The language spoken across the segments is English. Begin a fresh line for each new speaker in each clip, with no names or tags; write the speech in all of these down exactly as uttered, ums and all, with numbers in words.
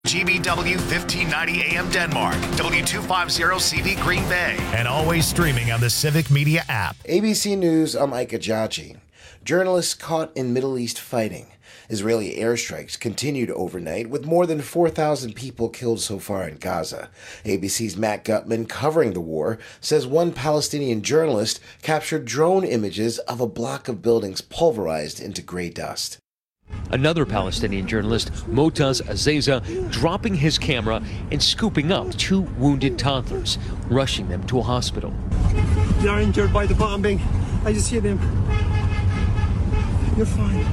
G B W fifteen ninety A M Denmark, W two fifty C V Green Bay, and always streaming on the Civic Media app.
A B C News, I'm Ike Ajachi. Journalists caught in Middle East fighting. Israeli airstrikes continued overnight with more than four thousand people killed so far in Gaza. A B C's Matt Gutman, covering the war, says one Palestinian journalist captured drone images of a block of buildings pulverized into gray dust.
Another Palestinian journalist, Motaz Azeza, dropping his camera and scooping up two wounded toddlers, rushing them to a hospital.
They are injured by the bombing. I just hear them. You're fine.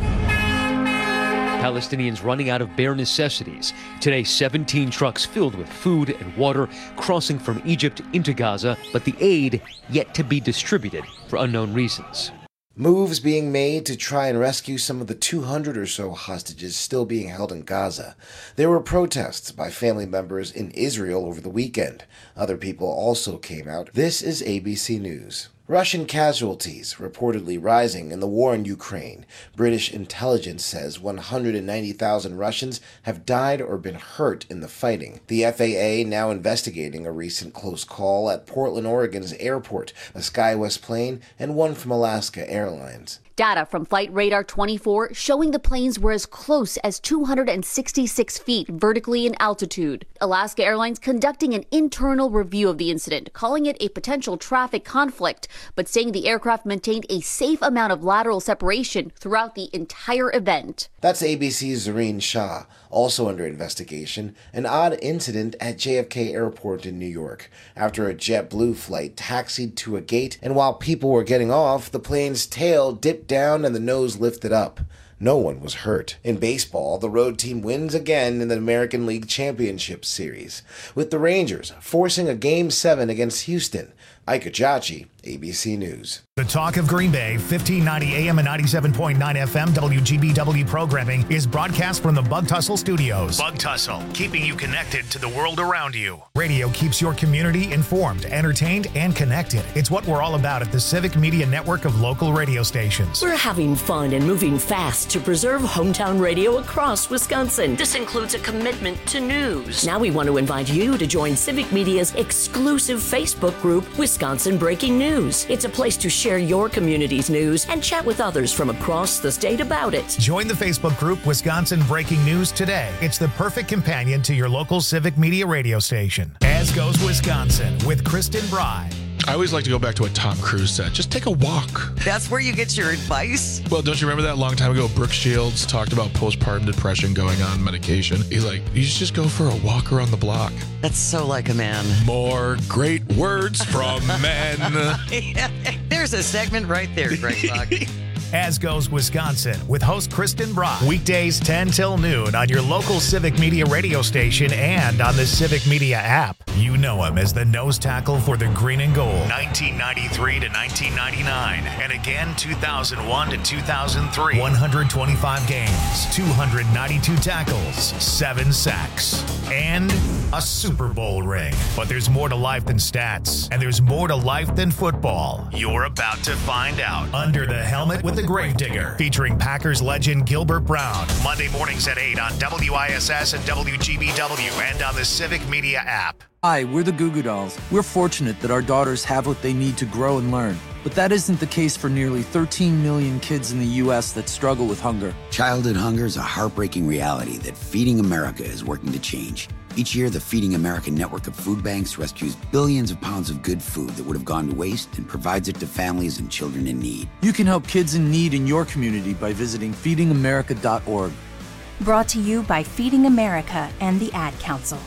Palestinians running out of bare necessities. Today, seventeen trucks filled with food and water crossing from Egypt into Gaza, but the aid yet to be distributed for unknown reasons.
Moves being made to try and rescue some of the two hundred or so hostages still being held in Gaza. There were protests by family members in Israel over the weekend. Other people also came out. This is A B C News. Russian casualties reportedly rising in the war in Ukraine. British intelligence says one hundred ninety thousand Russians have died or been hurt in the fighting. The F A A now investigating a recent close call at Portland, Oregon's airport, a SkyWest plane, and one from Alaska Airlines.
Data from Flight Radar twenty-four showing the planes were as close as two hundred sixty-six feet vertically in altitude. Alaska Airlines conducting an internal review of the incident, calling it a potential traffic conflict, but saying the aircraft maintained a safe amount of lateral separation throughout the entire event.
That's A B C's Zareen Shah. Also under investigation, an odd incident at J F K Airport in New York. After a JetBlue flight taxied to a gate, and while people were getting off, the plane's tail dipped down and the nose lifted up. No one was hurt. In baseball, the road team wins again in the American League Championship Series, with the Rangers forcing a Game seven against Houston. Ike Ajachi, A B C News.
The Talk of Green Bay, fifteen ninety A M and ninety-seven point nine F M W G B W programming is broadcast from the Bug Tussle Studios. Bug Tussle, keeping you connected to the world around you. Radio keeps your community informed, entertained, and connected. It's what we're all about at the Civic Media Network of local radio stations.
We're having fun and moving fast to preserve hometown radio across Wisconsin. This includes a commitment to news. Now we want to invite you to join Civic Media's exclusive Facebook group, Wisconsin Breaking News. It's a place to share your community's news and chat with others from across the state about it.
Join the Facebook group Wisconsin Breaking News today. It's the perfect companion to your local Civic Media radio station. As goes Wisconsin with Kristen Bry.
I always like to go back to what Tom Cruise said. Just take a walk.
That's where you get your advice?
Well, don't you remember that long time ago, Brooke Shields talked about postpartum depression going on medication? He's like, you should just go for a walk around the block.
That's so like a man.
More great words from men.
Yeah, there's a segment right there, Greg Buck.
As goes Wisconsin with host Kristen Brock. Weekdays ten till noon on your local Civic Media radio station and on the Civic Media app. You know him as the nose tackle for the green and gold. nineteen ninety-three to nineteen ninety-nine. And again, two thousand one to two thousand three. one hundred twenty-five games, two hundred ninety-two tackles, seven sacks, and a Super Bowl ring. But there's more to life than stats, and there's more to life than football. You're about to find out. Under the Helmet with the Gravedigger, featuring Packers legend Gilbert Brown. Monday mornings at eight on W I S S and W G B W and on the Civic Media app.
Hi, we're the Goo Goo Dolls. We're fortunate that our daughters have what they need to grow and learn. But that isn't the case for nearly thirteen million kids in the U S that struggle with hunger.
Childhood hunger is a heartbreaking reality that Feeding America is working to change. Each year, the Feeding America network of food banks rescues billions of pounds of good food that would have gone to waste and provides it to families and children in need.
You can help kids in need in your community by visiting feeding america dot org.
Brought to you by Feeding America and the Ad Council.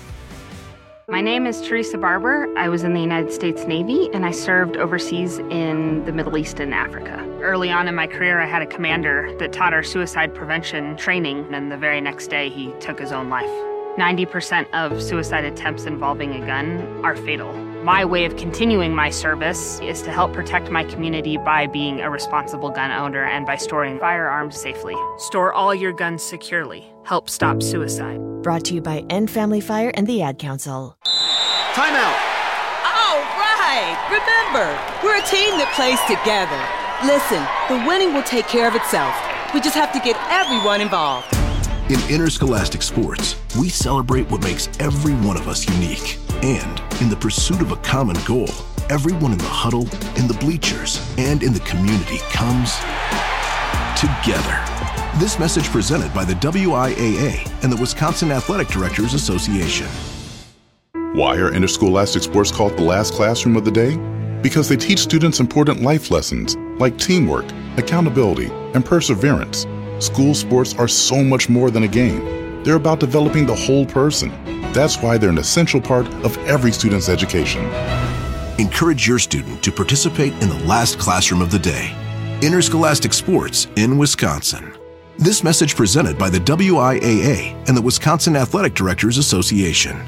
My name is Teresa Barber. I was in the United States Navy, and I served overseas in the Middle East and Africa. Early on in my career, I had a commander that taught our suicide prevention training, and the very next day, he took his own life. ninety percent of suicide attempts involving a gun are fatal. My way of continuing my service is to help protect my community by being a responsible gun owner and by storing firearms safely. Store all your guns securely. Help stop suicide.
Brought to you by End Family Fire and the Ad Council.
Time out.
All right. Remember, we're a team that plays together. Listen, the winning will take care of itself. We just have to get everyone involved.
In Interscholastic Sports, we celebrate what makes every one of us unique. And in the pursuit of a common goal, everyone in the huddle, in the bleachers, and in the community comes together. This message presented by the W I A A and the Wisconsin Athletic Directors Association.
Why are interscholastic sports called the last classroom of the day? Because they teach students important life lessons like teamwork, accountability, and perseverance. School sports are so much more than a game. They're about developing the whole person. That's why they're an essential part of every student's education.
Encourage your student to participate in the last classroom of the day. Interscholastic Sports in Wisconsin. This message presented by the W I A A and the Wisconsin Athletic Directors Association.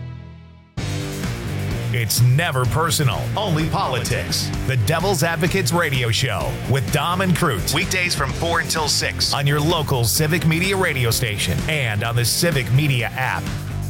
It's never personal, only politics. The Devil's Advocates Radio Show with Dom and Cruz. Weekdays from four until six on your local Civic Media radio station and on the Civic Media app.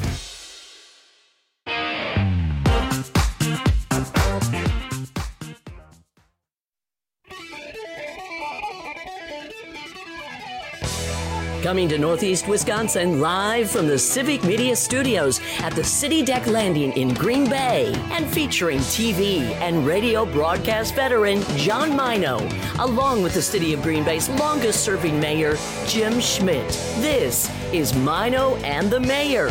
Coming to Northeast Wisconsin, live from the Civic Media Studios at the City Deck Landing in Green Bay, and featuring T V and radio broadcast veteran John Mino, along with the City of Green Bay's longest-serving mayor, Jim Schmidt. This is Mino and the Mayor.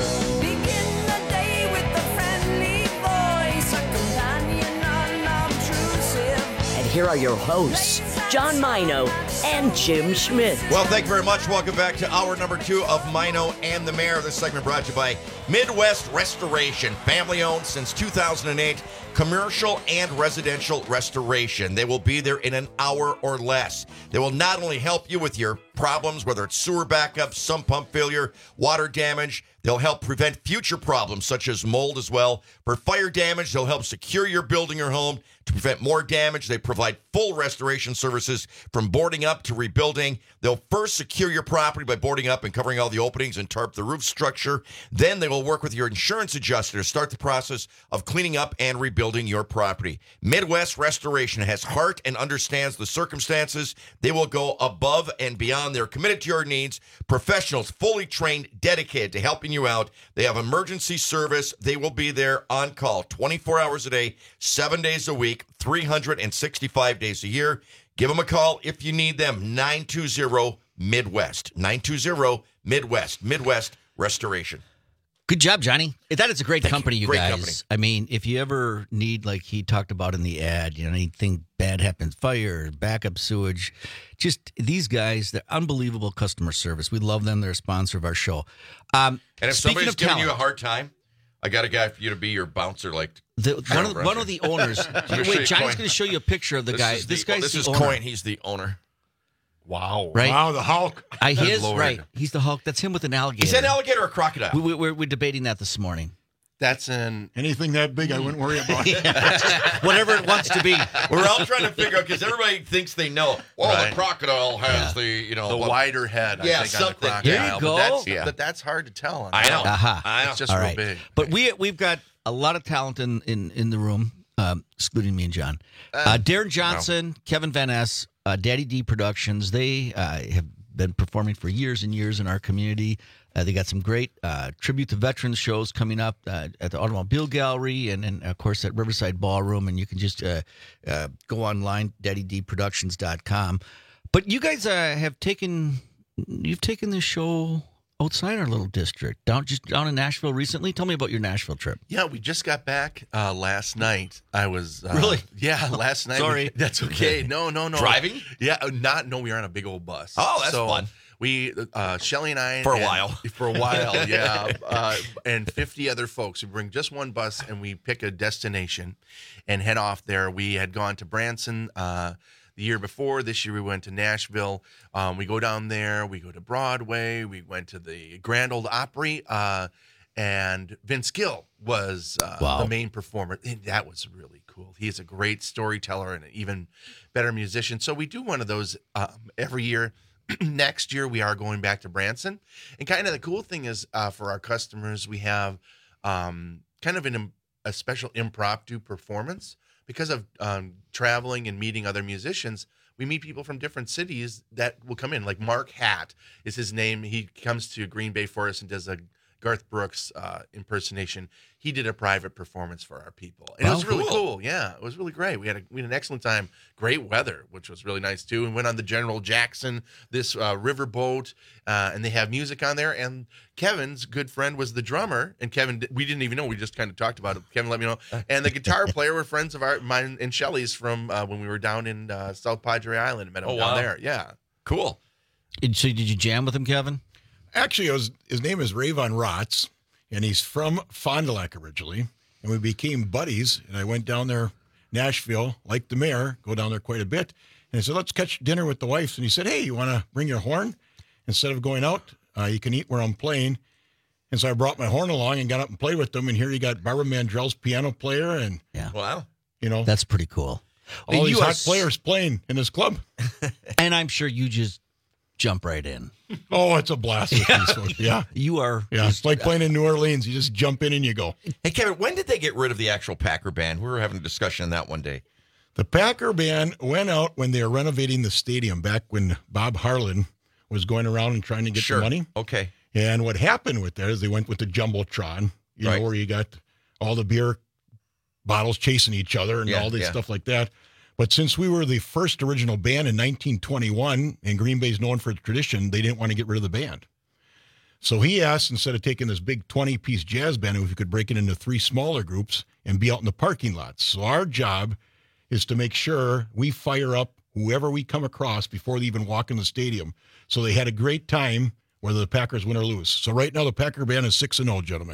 And here are your hosts, John Mino and Jim Schmidt.
Well, thank you very much. Welcome back to hour number two of Mino and the Mayor. This segment brought to you by Midwest Restoration, family-owned since two thousand eight, commercial and residential restoration. They will be there in an hour or less. They will not only help you with your problems, whether it's sewer backup, sump pump failure, water damage. They'll help prevent future problems such as mold as well. For fire damage, they'll help secure your building or home. To prevent more damage, they provide full restoration services from boarding up to rebuilding. They'll first secure your property by boarding up and covering all the openings and tarp the roof structure. Then they will work with your insurance adjuster to start the process of cleaning up and rebuilding your property. Midwest Restoration has heart and understands the circumstances. They will go above and beyond. They're committed to your needs. Professionals, fully trained, dedicated to helping you out. They have emergency service. They will be there on call twenty-four hours a day, seven days a week, three hundred sixty-five days a year. Give them a call if you need them. nine two zero Midwest. nine two zero Midwest. Midwest Restoration.
Good job, Johnny. That is a great
Thank
company,
you.
you
Great
guys.
company.
I mean, if you ever need, like he talked about in the ad, you know, anything bad happens, fire, backup sewage, just these guys, they're unbelievable customer service. We love them. They're a sponsor of our show. Um,
And if
speaking
somebody's
of
giving
talent,
you a hard time, I got a guy for you to be your bouncer. Like
the, one, of the, one of the owners. Wait, Johnny's going to show you a picture of the
This
guy.
is
This
the-
guy's
This
the
is
owner.
Coyne. He's the owner.
Wow.
Right?
Wow, the Hulk.
I, he
Good
is,
Lord.
right. He's the Hulk. That's him with an alligator.
Is that an alligator or a crocodile?
We, we, we're, we're debating that this morning.
That's an anything that big, I wouldn't worry about.
Whatever it wants to be.
We're all trying to figure out because everybody thinks they know. Well,
Right.
the crocodile has the, you know,
the
what-
wider head, I
Yeah,
think, on the
something.
crocodile.
There you go.
But that's,
Yeah.
but that's hard to tell. On
I know.
Aha.
I know.
It's just
All
real
right.
big.
But we, we've got a lot of talent in, in, in the room, um, excluding me and John. Uh, Darren Johnson, Kevin Van Ness, uh, Daddy D Productions, they uh, have been performing for years and years in our community. Uh, they got some great uh, tribute to veterans shows coming up uh, at the Automobile Gallery and, and, of course, at Riverside Ballroom. And you can just uh, uh, go online, daddy d productions dot com. But you guys uh, have taken, you've taken this show outside our little district, down just down in Nashville recently. Tell me about your Nashville trip.
Yeah, we just got back uh, last night. I was uh,
Really?
Yeah, last night.
Sorry.
We, that's okay. No, no, no.
Driving?
Yeah, uh, not. No, we were on a big old bus.
Oh, that's
so
fun.
We, uh, Shelly and I,
For a
and-
while.
for a while, yeah, uh, and fifty other folks. We bring just one bus and we pick a destination and head off there. We had gone to Branson uh, the year before. This year we went to Nashville. Um, we go down there. We go to Broadway. We went to the Grand Ole Opry, uh, and Vince Gill was uh,
Wow.
the main performer. And that was really cool. He is a great storyteller and an even better musician. So we do one of those um, every year. Next year, we are going back to Branson. And kind of the cool thing is uh, for our customers, we have um, kind of an, a special impromptu performance. Because of um, traveling and meeting other musicians, we we meet people from different cities that will come in. Like Mark Hatt is his name. He comes to Green Bay for us and does a Garth Brooks uh, impersonation. He did a private performance for our people, and
Wow,
it was really
cool.
cool. Yeah, it was really great. We had a, we had an excellent time. Great weather, which was really nice too. And went on the General Jackson, this uh, riverboat, uh, and they have music on there. And Kevin's good friend was the drummer, and Kevin, we didn't even know. We just kind of talked about it. Kevin let me know. And the guitar player were friends of our mine and Shelley's from uh, when we were down in uh, South Padre Island. Met him
Oh,
down
wow.
there. Yeah,
cool.
And so did you jam with him, Kevin?
Actually, it was, his name is Rayvon Rotz, and he's from Fond du Lac originally. And we became buddies, and I went down there, Nashville, like the mayor, go down there quite a bit. And I said, let's catch dinner with the wife. And he said, hey, you want to bring your horn? Instead of going out, uh, you can eat where I'm playing. And so I brought my horn along and got up and played with them. And here you got Barbara Mandrell's piano player and,
Yeah.
Wow.
you know,
That's pretty cool.
all
And
these
you
hot
are-
players playing in this club.
And I'm sure you just jump right in.
Oh, it's a blast with these folks. Yeah.
You are.
Yeah, it's like playing in New Orleans. You just jump in and you go.
Hey, Kevin, when did they get rid of the actual Packer band? We were having a discussion on that one day.
The Packer band went out when they were renovating the stadium back when Bob Harlan was going around and trying to get
Sure.
the money.
Okay.
And what happened with that is they went with the Jumbotron, you
Right.
know, where you got all the beer bottles chasing each other and
Yeah,
all this
yeah.
stuff like that. But since we were the first original band in nineteen twenty-one, and Green Bay's known for its tradition, they didn't want to get rid of the band. So he asked, instead of taking this big twenty-piece jazz band, if we could break it into three smaller groups and be out in the parking lots. So our job is to make sure we fire up whoever we come across before they even walk in the stadium. So they had a great time, whether the Packers win or lose. So right now the Packer band is six and oh, gentlemen.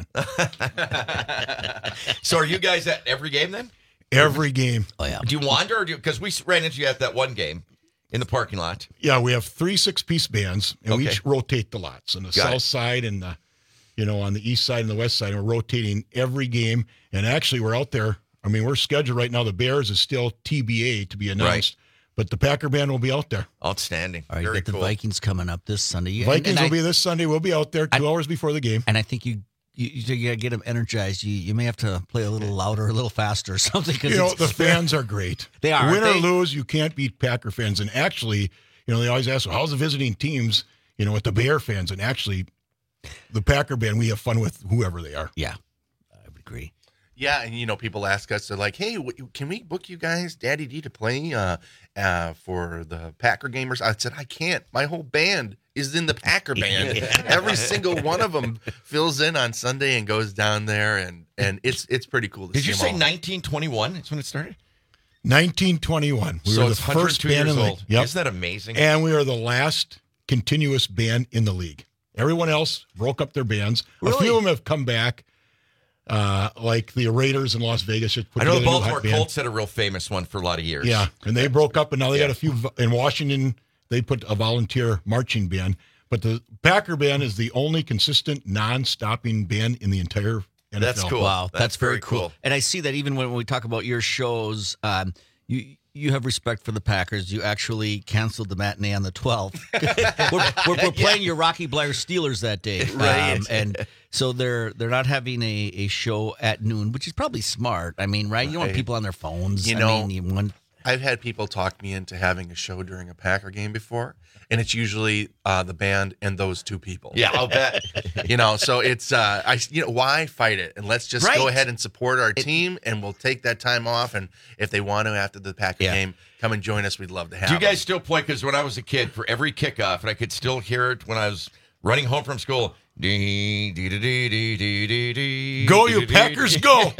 So are you guys at every game then?
Every game.
Oh, yeah.
Do you wander? or do Because we ran into you at that one game in the parking lot.
Yeah, we have three six-piece bands, and we
Okay.
each rotate the lots on the
Got
south
it.
side and the, you know, on the east side and the west side, and we're rotating every game. And actually, we're out there. I mean, we're scheduled right now. The Bears is still T B A to be announced, but the Packer band will be out there.
Outstanding.
All right, you
Very
got the
cool.
Vikings coming up this Sunday. You-
Vikings
and- and
will
I-
be this Sunday. We'll be out there two hours before the game.
And I think you you, you, you got to get them energized. You you may have to play a little louder, a little faster, or something. 'Cause
You know,
it's-
the fans are great.
They are,
Win
aren't
or
they?
lose, you can't beat Packer fans. And actually, you know, they always ask, well, how's the visiting teams, you know, with the Bear fans? And actually, the Packer band, we have fun with whoever they are.
Yeah, I would agree.
Yeah, and you know, people ask us, they're like, "Hey, w- can we book you guys, Daddy D, to play uh, uh, for the Packer gamers?" I said, "I can't. My whole band is in the Packer band. Every single one of them fills in on Sunday and goes down there, and and it's it's pretty cool." To
Did
see
you
them
say
all.
nineteen twenty-one? That's when it started?
nineteen twenty-one. We
So
were
it's
the
one hundred
first
two
band
years
in the league.
old.
Yep.
Isn't that amazing?
And we are the last continuous band in the league. Everyone else broke up their bands. A
Really?
few of them have come back, uh, like the Raiders in Las Vegas. Just put
I know the
together a new hot
Baltimore
band.
Colts had a real famous one for a lot of years.
Yeah, and they broke up, and now they
Yeah.
got a few vo- in Washington. They put a volunteer marching band, but the Packer band is the only consistent, non-stopping band in the entire N F L.
That's cool.
Wow, that's,
That's
very
very
cool.
cool.
And I see that even when we talk about your shows, um, you you have respect for the Packers. You actually canceled the matinee on the twelfth. we're, we're, we're playing your Rocky Blair Steelers that day,
Right.
Um, and so they're they're not having a, a show at noon, which is probably smart. I mean, right? You don't want
Right.
people on their phones.
You
I
know,
mean, you want,
I've had people talk me into having a show during a Packer game before, and it's usually uh, the band and those two people.
Yeah, I'll bet.
You know, so it's uh, I you know why fight it, and let's just
Right.
go ahead and support our team, and we'll take that time off, and if they want to after the Packer
Yeah.
game, come and join us. We'd love to have.
Do you guys
them.
still play? Because when I was a kid, for every kickoff, and I could still hear it when I was running home from school. Dee, dee, dee, dee, dee, dee, dee, dee,
Go,
dee,
you
dee, dee,
Packers,
dee.
go!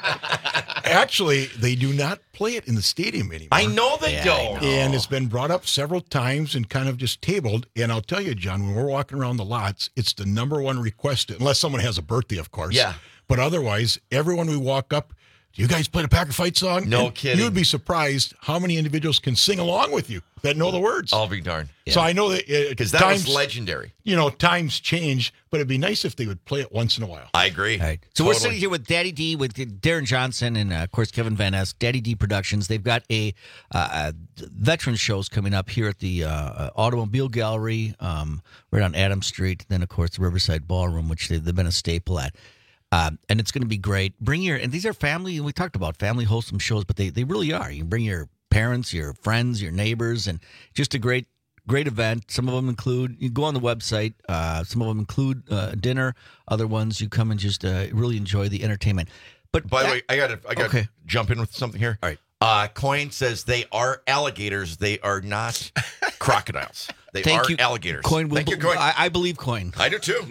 Actually, they do not play it in the stadium anymore.
I know they
Yeah, I
don't.
know.
And it's been brought up several times and kind of just tabled. And I'll tell you, John, when we're walking around the lots, it's the number one requested, unless someone has a birthday, of course.
Yeah.
But otherwise, everyone we walk up, do you guys play the Packer fight song?
No
And
kidding.
You'd be surprised how many individuals can sing along with you that know the words.
I'll be darned.
So I know that
Because
uh,
that
times,
was legendary.
you know, times change, but it'd be nice if they would play it once in a while.
I agree.
All right. So we're
Totally.
sitting here with Daddy D, with Darren Johnson, and uh, of course Kevin Van Ness, Daddy D Productions. They've got a uh, uh, veteran shows coming up here at the uh, Automobile Gallery, um, right on Adams Street. Then of course the Riverside Ballroom, which they've, they've been a staple at. Um, and it's going to be great. Bring your, and these are family, and we talked about family wholesome shows, but they, they really are. You can bring your parents, your friends, your neighbors, and just a great, great event. Some of them include, you go on the website, uh, some of them include uh, dinner. Other ones, you come and just uh, really enjoy the entertainment. But
By the way, I got to I got to
Okay.
jump in with something here.
All right.
Uh, Coin says they are alligators. They are not crocodiles. They
Thank
are
you,
alligators.
Coin. Will,
Thank you, Coin.
I, I believe Coin.
I do too.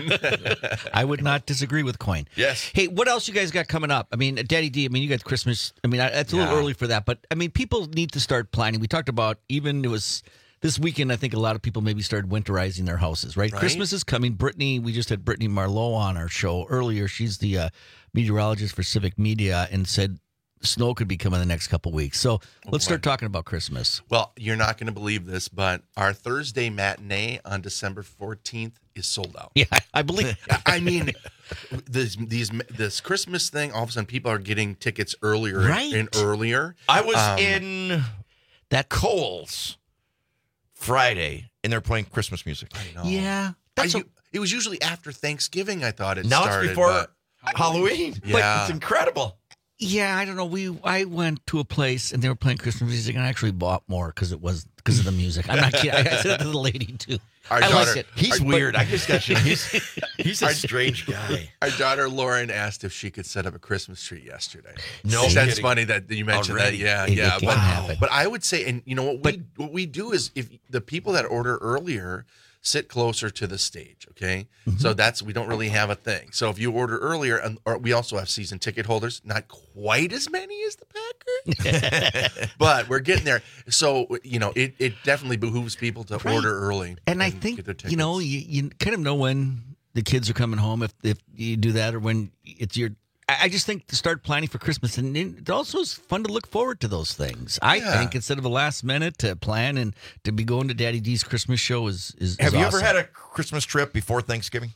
I would not disagree with Coin.
Yes.
Hey, what else you guys got coming up? I mean, Daddy D, I mean, you got Christmas. I mean, I, it's a little
Yeah.
early for that, but I mean, people need to start planning. We talked about even it was this weekend, I think a lot of people maybe started winterizing their houses, right?
Right.
Christmas is coming. Brittany, we just had Brittany Marlowe on our show earlier. She's the uh, meteorologist for Civic Media and said snow could be coming the next couple weeks. So let's start talking about Christmas.
Well, you're not going to believe this, but our Thursday matinee on December fourteenth is sold out.
Yeah, I believe.
I mean, this, these this Christmas thing, all of a sudden people are getting tickets earlier
Right.
and earlier.
I was
Um,
in
that
Kohl's Friday, and they're playing Christmas music.
I know.
Yeah.
I, u- it was usually after Thanksgiving, I thought it
Now
started.
it's before
but-
Halloween.
Yeah.
Like, it's incredible.
Yeah, I don't know. We I went to a place and they were playing Christmas music, and I actually bought more because it was because of the music. I'm not kidding. I said that to the lady too.
Our
I
daughter-
like it.
He's
Our-
weird. I just got you. He's, he's a strange guy.
Our daughter Lauren asked if she could set up a Christmas tree yesterday.
No
that's
kidding.
funny that you mentioned
Already?
that. Yeah,
It-
yeah.
it can
but,
happen.
but I would say, and you know what we what we do is if the people that order earlier sit closer to the stage. Okay,
Mm-hmm.
so that's we don't really have a thing. So if you order earlier, and or we also have season ticket holders, not quite as many as the Packers, but we're getting there. So you know, it, it definitely behooves people to
Right.
order early.
And I
get
think
their
you know
tickets.
you, you kind of know when the kids are coming home if if you do that or when it's your. I I just think to start planning for Christmas, and it also is fun to look forward to those things. I
Yeah.
think instead of a last minute to plan and to be going to Daddy D's Christmas show is is.
Have
is
you
awesome.
ever had a Christmas trip before Thanksgiving?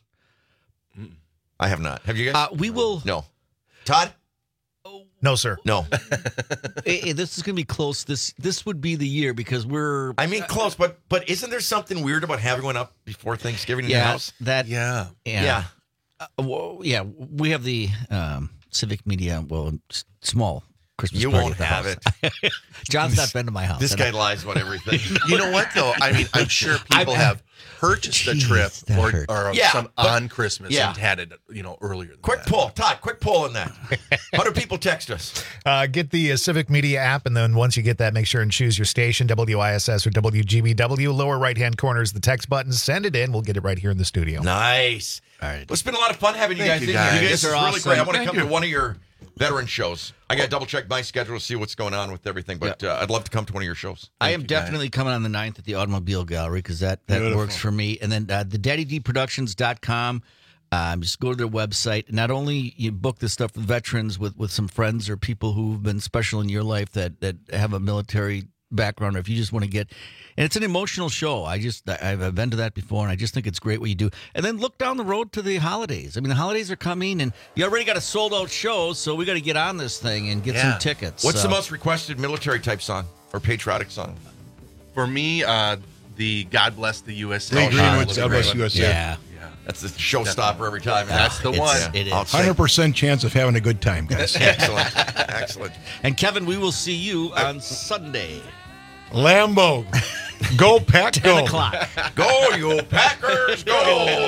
I have not. Have you guys?
Uh, we will.
No. Todd?
No, sir.
No.
Eh, eh, this is going to be close. This this would be the year because we're.
I mean, close, but but isn't there something weird about having one up before Thanksgiving in your
yeah,
house?
that
yeah,
yeah,
Yeah.
Uh, well, yeah. We have the um, Civic Media, well, s- small Christmas
You
party
won't
at the
have
house.
it.
John's not been to my house.
This
and
guy
I-
lies about everything.
You know what though? I mean, I'm sure people
I-
have purchased a
Jeez,
trip
that
or,
hurt.
or
Yeah,
some
but-
on Christmas
yeah.
and had it, you know, earlier. Than
Quick
that.
poll. Todd, quick poll on that. How do people text us?
Uh, get the uh, Civic Media app, and then once you get that, make sure and choose your station, W I S S or W G B W. Lower right-hand corner is the text button. Send it in. We'll get it right here in the studio.
Nice.
All right.
Well, it's been a lot of fun having you
Thank
guys
you,
in here.
guys.
You guys
These
are
are
really
awesome.
great. I want to
Thank
come
you.
to one of your veteran shows. I got to double check my schedule to see what's going on with everything, but uh, I'd love to come to one of your shows.
I
Thank
am
you, guys.
definitely coming on the ninth at the Automobile Gallery because that, that
Beautiful.
works for me. And then uh, the daddy d productions dot com. Um, just go to their website. Not only you book this stuff with veterans, with, with some friends or people who've been special in your life that, that have a military background, or if you just want to get, and it's an emotional show. I just, I- I've been to that before, and I just think it's great what you do. And then look down the road to the holidays. I mean, the holidays are coming, and you already got a sold out show, so we got to get on this thing and get
Yeah.
some tickets.
What's
So-
the most requested military type song or patriotic song?
For me, uh, the God Bless the U S A.
Lee
Oh,
Greenwood's
Little
God Bless
Greenwood.
U S A.
Yeah.
Yeah.
That's the showstopper every time.
That's the
It's-
one.
It is.
I'll say-
one hundred percent chance of having a good time, guys.
Excellent. Excellent.
And Kevin, we will see you on Sunday.
Lambo. Go Pack Go.
ten o'clock.
Go, you Packers, go!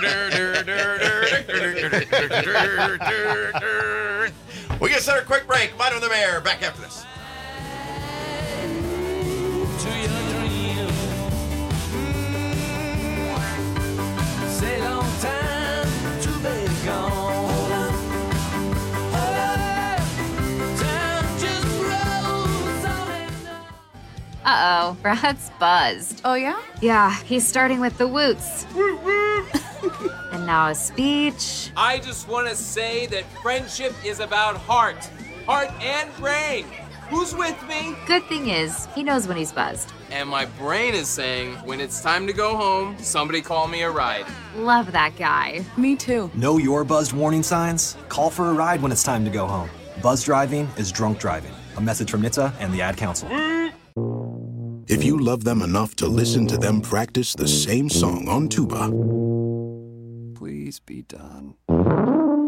We get set a quick break. Mine on the Mayor. Back after this.
Uh-oh, Brad's buzzed.
Oh, yeah?
Yeah, he's starting with the woots. And now a speech.
I just want to say that friendship is about heart. Heart and brain. Who's with me?
Good thing is, he knows when he's buzzed.
And my brain is saying, when it's time to go home, somebody call me a ride.
Love that guy.
Me too.
Know your buzzed warning signs? Call for a ride when it's time to go home. Buzz driving is drunk driving. A message from N H T S A and the Ad Council.
If you love them enough to listen to them practice the same song on tuba
Please be done.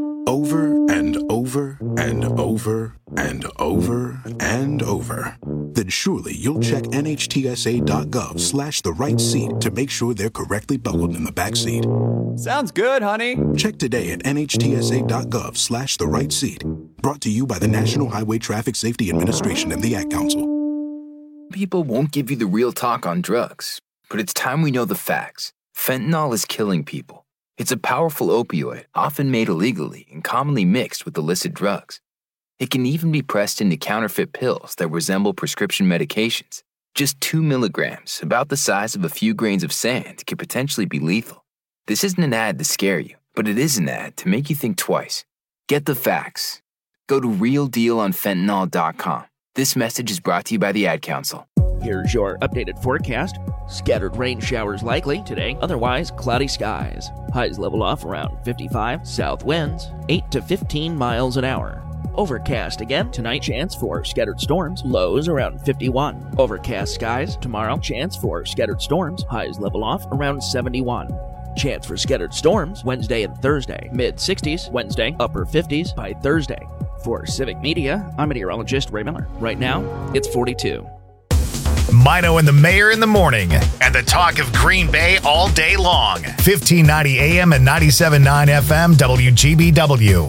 over and over and over and over and over, then surely you'll check N H T S A dot gov slash the right seat to make sure they're correctly buckled in the back seat.
Sounds good, honey.
Check today at N H T S A dot gov slash the right seat. Brought to you by the National Highway Traffic Safety Administration and the Ad Council.
People won't give you the real talk on drugs, but it's time we know the facts. Fentanyl is killing people. It's a powerful opioid, often made illegally and commonly mixed with illicit drugs. It can even be pressed into counterfeit pills that resemble prescription medications. Just two milligrams, about the size of a few grains of sand, could potentially be lethal. This isn't an ad to scare you, but it is an ad to make you think twice. Get the facts. Go to real deal on fentanyl dot com. This message is brought to you by the Ad Council.
Here's your updated forecast. Scattered rain showers likely today, otherwise cloudy skies. Highs level off around fifty-five, south winds eight to fifteen miles an hour. Overcast again tonight, chance for scattered storms, lows around fifty-one. Overcast skies tomorrow, chance for scattered storms, highs level off around seventy-one. Chance for scattered storms Wednesday and Thursday, mid sixties Wednesday, upper fifties by Thursday. For Civic Media, I'm meteorologist Ray Miller. Right now, it's forty-two.
Mino and the Mayor in the morning, and the talk of Green Bay all day long. fifteen ninety A M and ninety-seven point nine F M W G B W.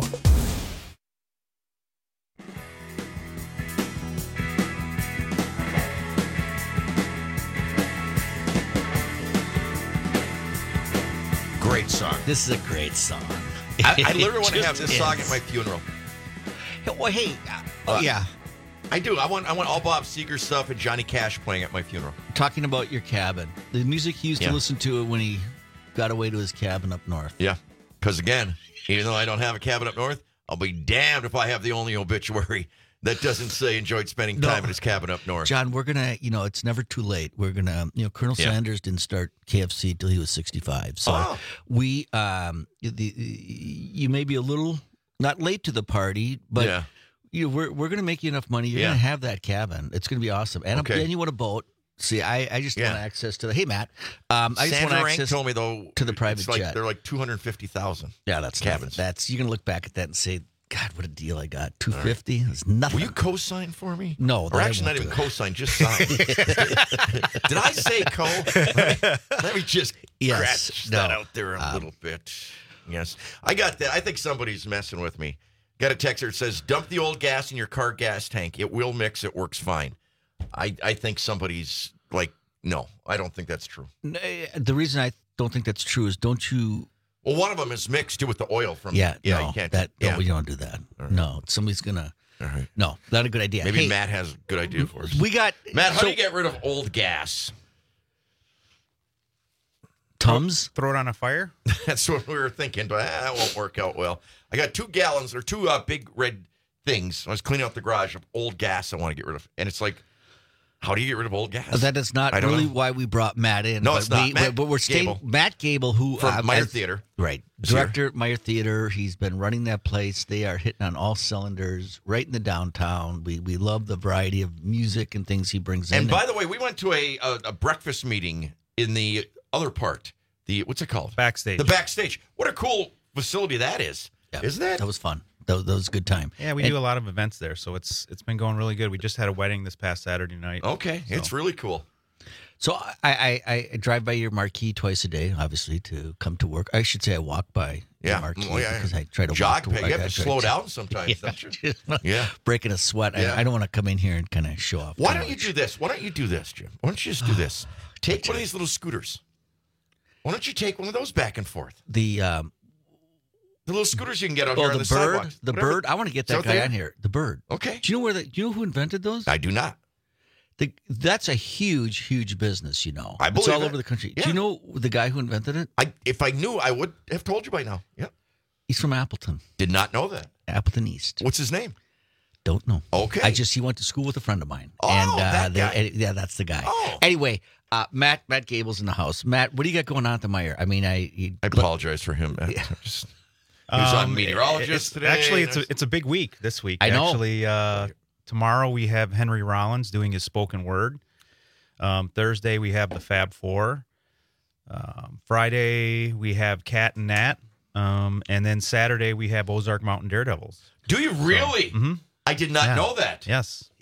Great song.
This is a great song.
I, I literally want to
Just
have this
is.
song at my funeral.
Well, hey, uh, oh
Uh,
yeah.
I do. I want I want all Bob Seger stuff and Johnny Cash playing at my funeral.
Talking about your cabin, the music he used
Yeah.
to listen to when he got away to his cabin up north.
Yeah. Because again, even though I don't have a cabin up north, I'll be damned if I have the only obituary that doesn't say enjoyed spending
No.
time at his cabin up north.
John, we're gonna, you know, it's never too late. We're gonna, you know, Colonel
Yeah.
Sanders didn't start K F C till he was sixty-five. So
Oh.
we, um, the, you may be a little not late to the party, but
Yeah.
you, we're we're gonna make you enough money. You're
Yeah.
gonna have that cabin. It's gonna be awesome. And,
Okay.
and you want a boat. See, I, I just
Yeah.
want access to the. Hey, Matt, um, I just
Sandra
want
Rank
access
told me though
to the private
it's like,
jet.
They're like two hundred fifty thousand.
Yeah, that's
cabins.
nothing. That's you're gonna look back at that and say, God, what a deal I got. Two fifty. It's nothing.
Will you co-sign for me?
No,
or
that I
actually not
won't
even
do.
co-sign, just sign. Did I say co? Let me, let me just
Yes,
scratch that
no.
out there a
Um,
little bit. Yes, I got that. I think somebody's messing with me. Got a text that says, "Dump the old gas in your car gas tank. It will mix. It works fine." I I think somebody's like, no, I don't think that's true.
N- eh, The reason I don't think that's true is don't you?
Well, one of them is mixed too with the oil from.
Yeah,
yeah,
no,
you can't.
that
yeah.
no, we don't do that.
All right.
No, somebody's gonna.
All right.
No, not a good idea.
Maybe
Hey,
Matt has a good idea for us.
We got
Matt, how
so-
do you get rid of old gas?
Tums?
Throw it on a fire?
That's what we were thinking, but ah, that won't work out well. I got two gallons or two uh, big red things. I was cleaning out the garage of old gas I want to get rid of. And it's like, how do you get rid of old gas?
That is not
I don't
really
know.
why we brought Matt in.
No,
but
it's not.
We,
Matt
but we're staying.
Gable.
Matt Gable, who
From
uh,
Meyer
as-
Theater.
right?
Is he here?
Director at Meyer Theater. He's been running that place. They are hitting on all cylinders, right in the downtown. We we love the variety of music and things he brings in.
And by the way, we went to a, a, a breakfast meeting in the other part. The what's it called?
Backstage.
The backstage. What a cool facility that is.
Yeah,
Isn't it?
That was fun. That was, that was a good time.
Yeah, we
And-
do a lot of events there, so it's it's been going really good. We just had a wedding this past Saturday night.
Okay,
so.
it's really cool.
So I, I, I drive by your marquee twice a day, obviously, to come to work. I should say I walk by
Yeah.
the marquee
Oh, yeah.
because I try to
Jog
walk to
peg.
work.
You
I
have to
try
slow down sometimes,
yeah,
don't you?
just
Yeah.
breaking a sweat.
Yeah.
I, I don't want to come in here and kind of show off.
Why
too
don't you
much.
do this? Why don't you do this, Jim? Why don't you just do this? Take one of these little scooters. Why don't you take one of those back and forth?
the um,
The little scooters you can get out
oh,
here
the
on the
bird?
sidewalks.
The
Whatever.
bird. I want to get
Is that
that
what
guy
they
on
are?
here. The bird.
Okay.
Do you know where? The, do you know who invented those?
I do not.
The, that's a huge, huge business. You know,
I
it's
believe
all
it.
over the country.
Yeah.
Do you know the guy who invented it?
I if I knew, I would have told you by now. Yeah.
He's from Appleton,
Did not know that.
Appleton East.
What's his name?
Don't know.
Okay.
I just he went to school with a friend of mine.
Oh,
and uh,
that
they,
guy.
and- yeah, that's the guy.
Oh.
Anyway, uh, Matt Matt Gable's in the house. Matt, what do you got going on at the Meyer? I mean, I he,
I apologize for him. Yeah. Just, he was on
Um,
meteorologist
it's-
today.
Actually,
and
it's a, it's a big week this week.
I know.
Actually, uh, tomorrow we have Henry Rollins doing his spoken word. Um, Thursday we have the Fab Four. Um, Friday we have Cat and Nat. Um, and then Saturday we have Ozark Mountain Daredevils.
Do you really?
Mhm.
I did not
Yeah.
know that.
Yes.
Yeah.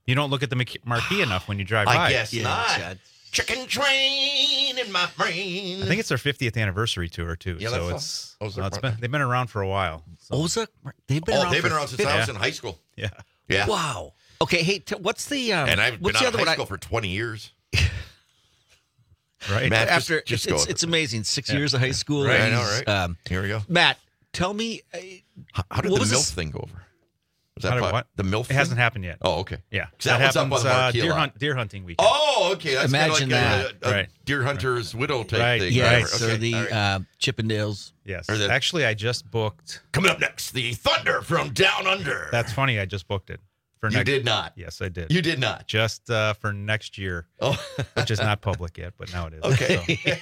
You don't look at the mc- marquee enough when you drive by.
I guess
Yeah,
not.
Chad.
Chicken train in my brain.
I think it's their fiftieth anniversary tour too.
Yeah,
so
that's
it's,
all.
well, it's been, they've been around for a while. So.
Ozark, they've been
oh,
around.
they've
for
been around since
fifty
I was in high school.
Yeah.
Yeah.
Wow. Okay. Hey, t- what's the um,
And I've been
what's
out
the
of
other
high
one?
school for twenty years.
Right.
Matt, just-
After
just
it's,
go.
it's it's amazing. Six years of high school.
Right, I
and
know,
he's,
right?
Um,
Here we go.
Matt, tell me, uh,
How, how did
what
the
was
MILF
this-
thing go over? Was
How did
part-
what?
The MILF
It
thing?
hasn't happened yet.
Oh, okay.
Yeah.
'Cause that one's up on
happens,
the
uh,
marquee a
deer
lot.
hunt deer hunting weekend.
Oh, okay. That's
Imagine
kind of like
that.
a, a
Right.
deer hunter's widow type
Right.
thing.
yes,
right?
or the
All right.
uh, Chippendales.
Yes.
Or the-
Actually, I just booked.
Coming up next, the Thunder from Down Under.
That's funny. I just booked it. For
You
next,
did not.
Yes, I did.
You did not.
Just uh, for next year,
Oh,
which is not public yet, but now it is.
okay.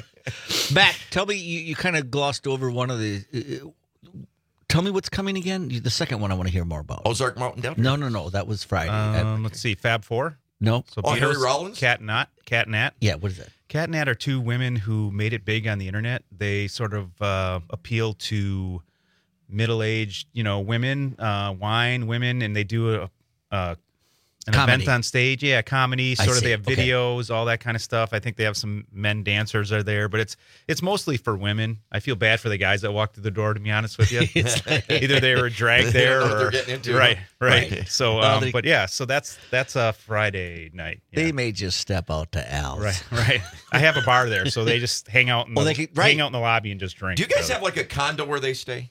So,
Matt, tell me, you, you kind of glossed over one of the. Uh, tell me what's coming again. The second one I want to hear more about.
Ozark Mountain Down.
No, no, no. That was Friday.
um,
Uh,
let's see. Fab Four.
no.
So
Oh, Harry
Beatles,
Rollins?
Cat and Nat. Cat and Nat.
Yeah. What is that?
Cat and Nat are two women who made it big on the internet. They sort of uh, appeal to middle-aged, you know, women, uh, wine women, and they do a, a an
Comedy.
event on stage. Yeah, comedy.
I
Sort of.
see.
They have
Okay.
videos, all that kind of stuff. I think they have some men dancers are there, but it's it's mostly for women. I feel bad for the guys that walk through the door. To be honest with you, either they were dragged
They
there
don't know what
or
they're getting into,
right,
huh?
right,
Right.
So,
Well,
um,
they-
but yeah, so that's that's a Friday night. Yeah.
They may just step out to Al's.
Right, right. I have a bar there, so they just hang out in the
Well, they could- right.
hang out in the lobby and just drink.
Do you guys
So,
have like a condo where they stay?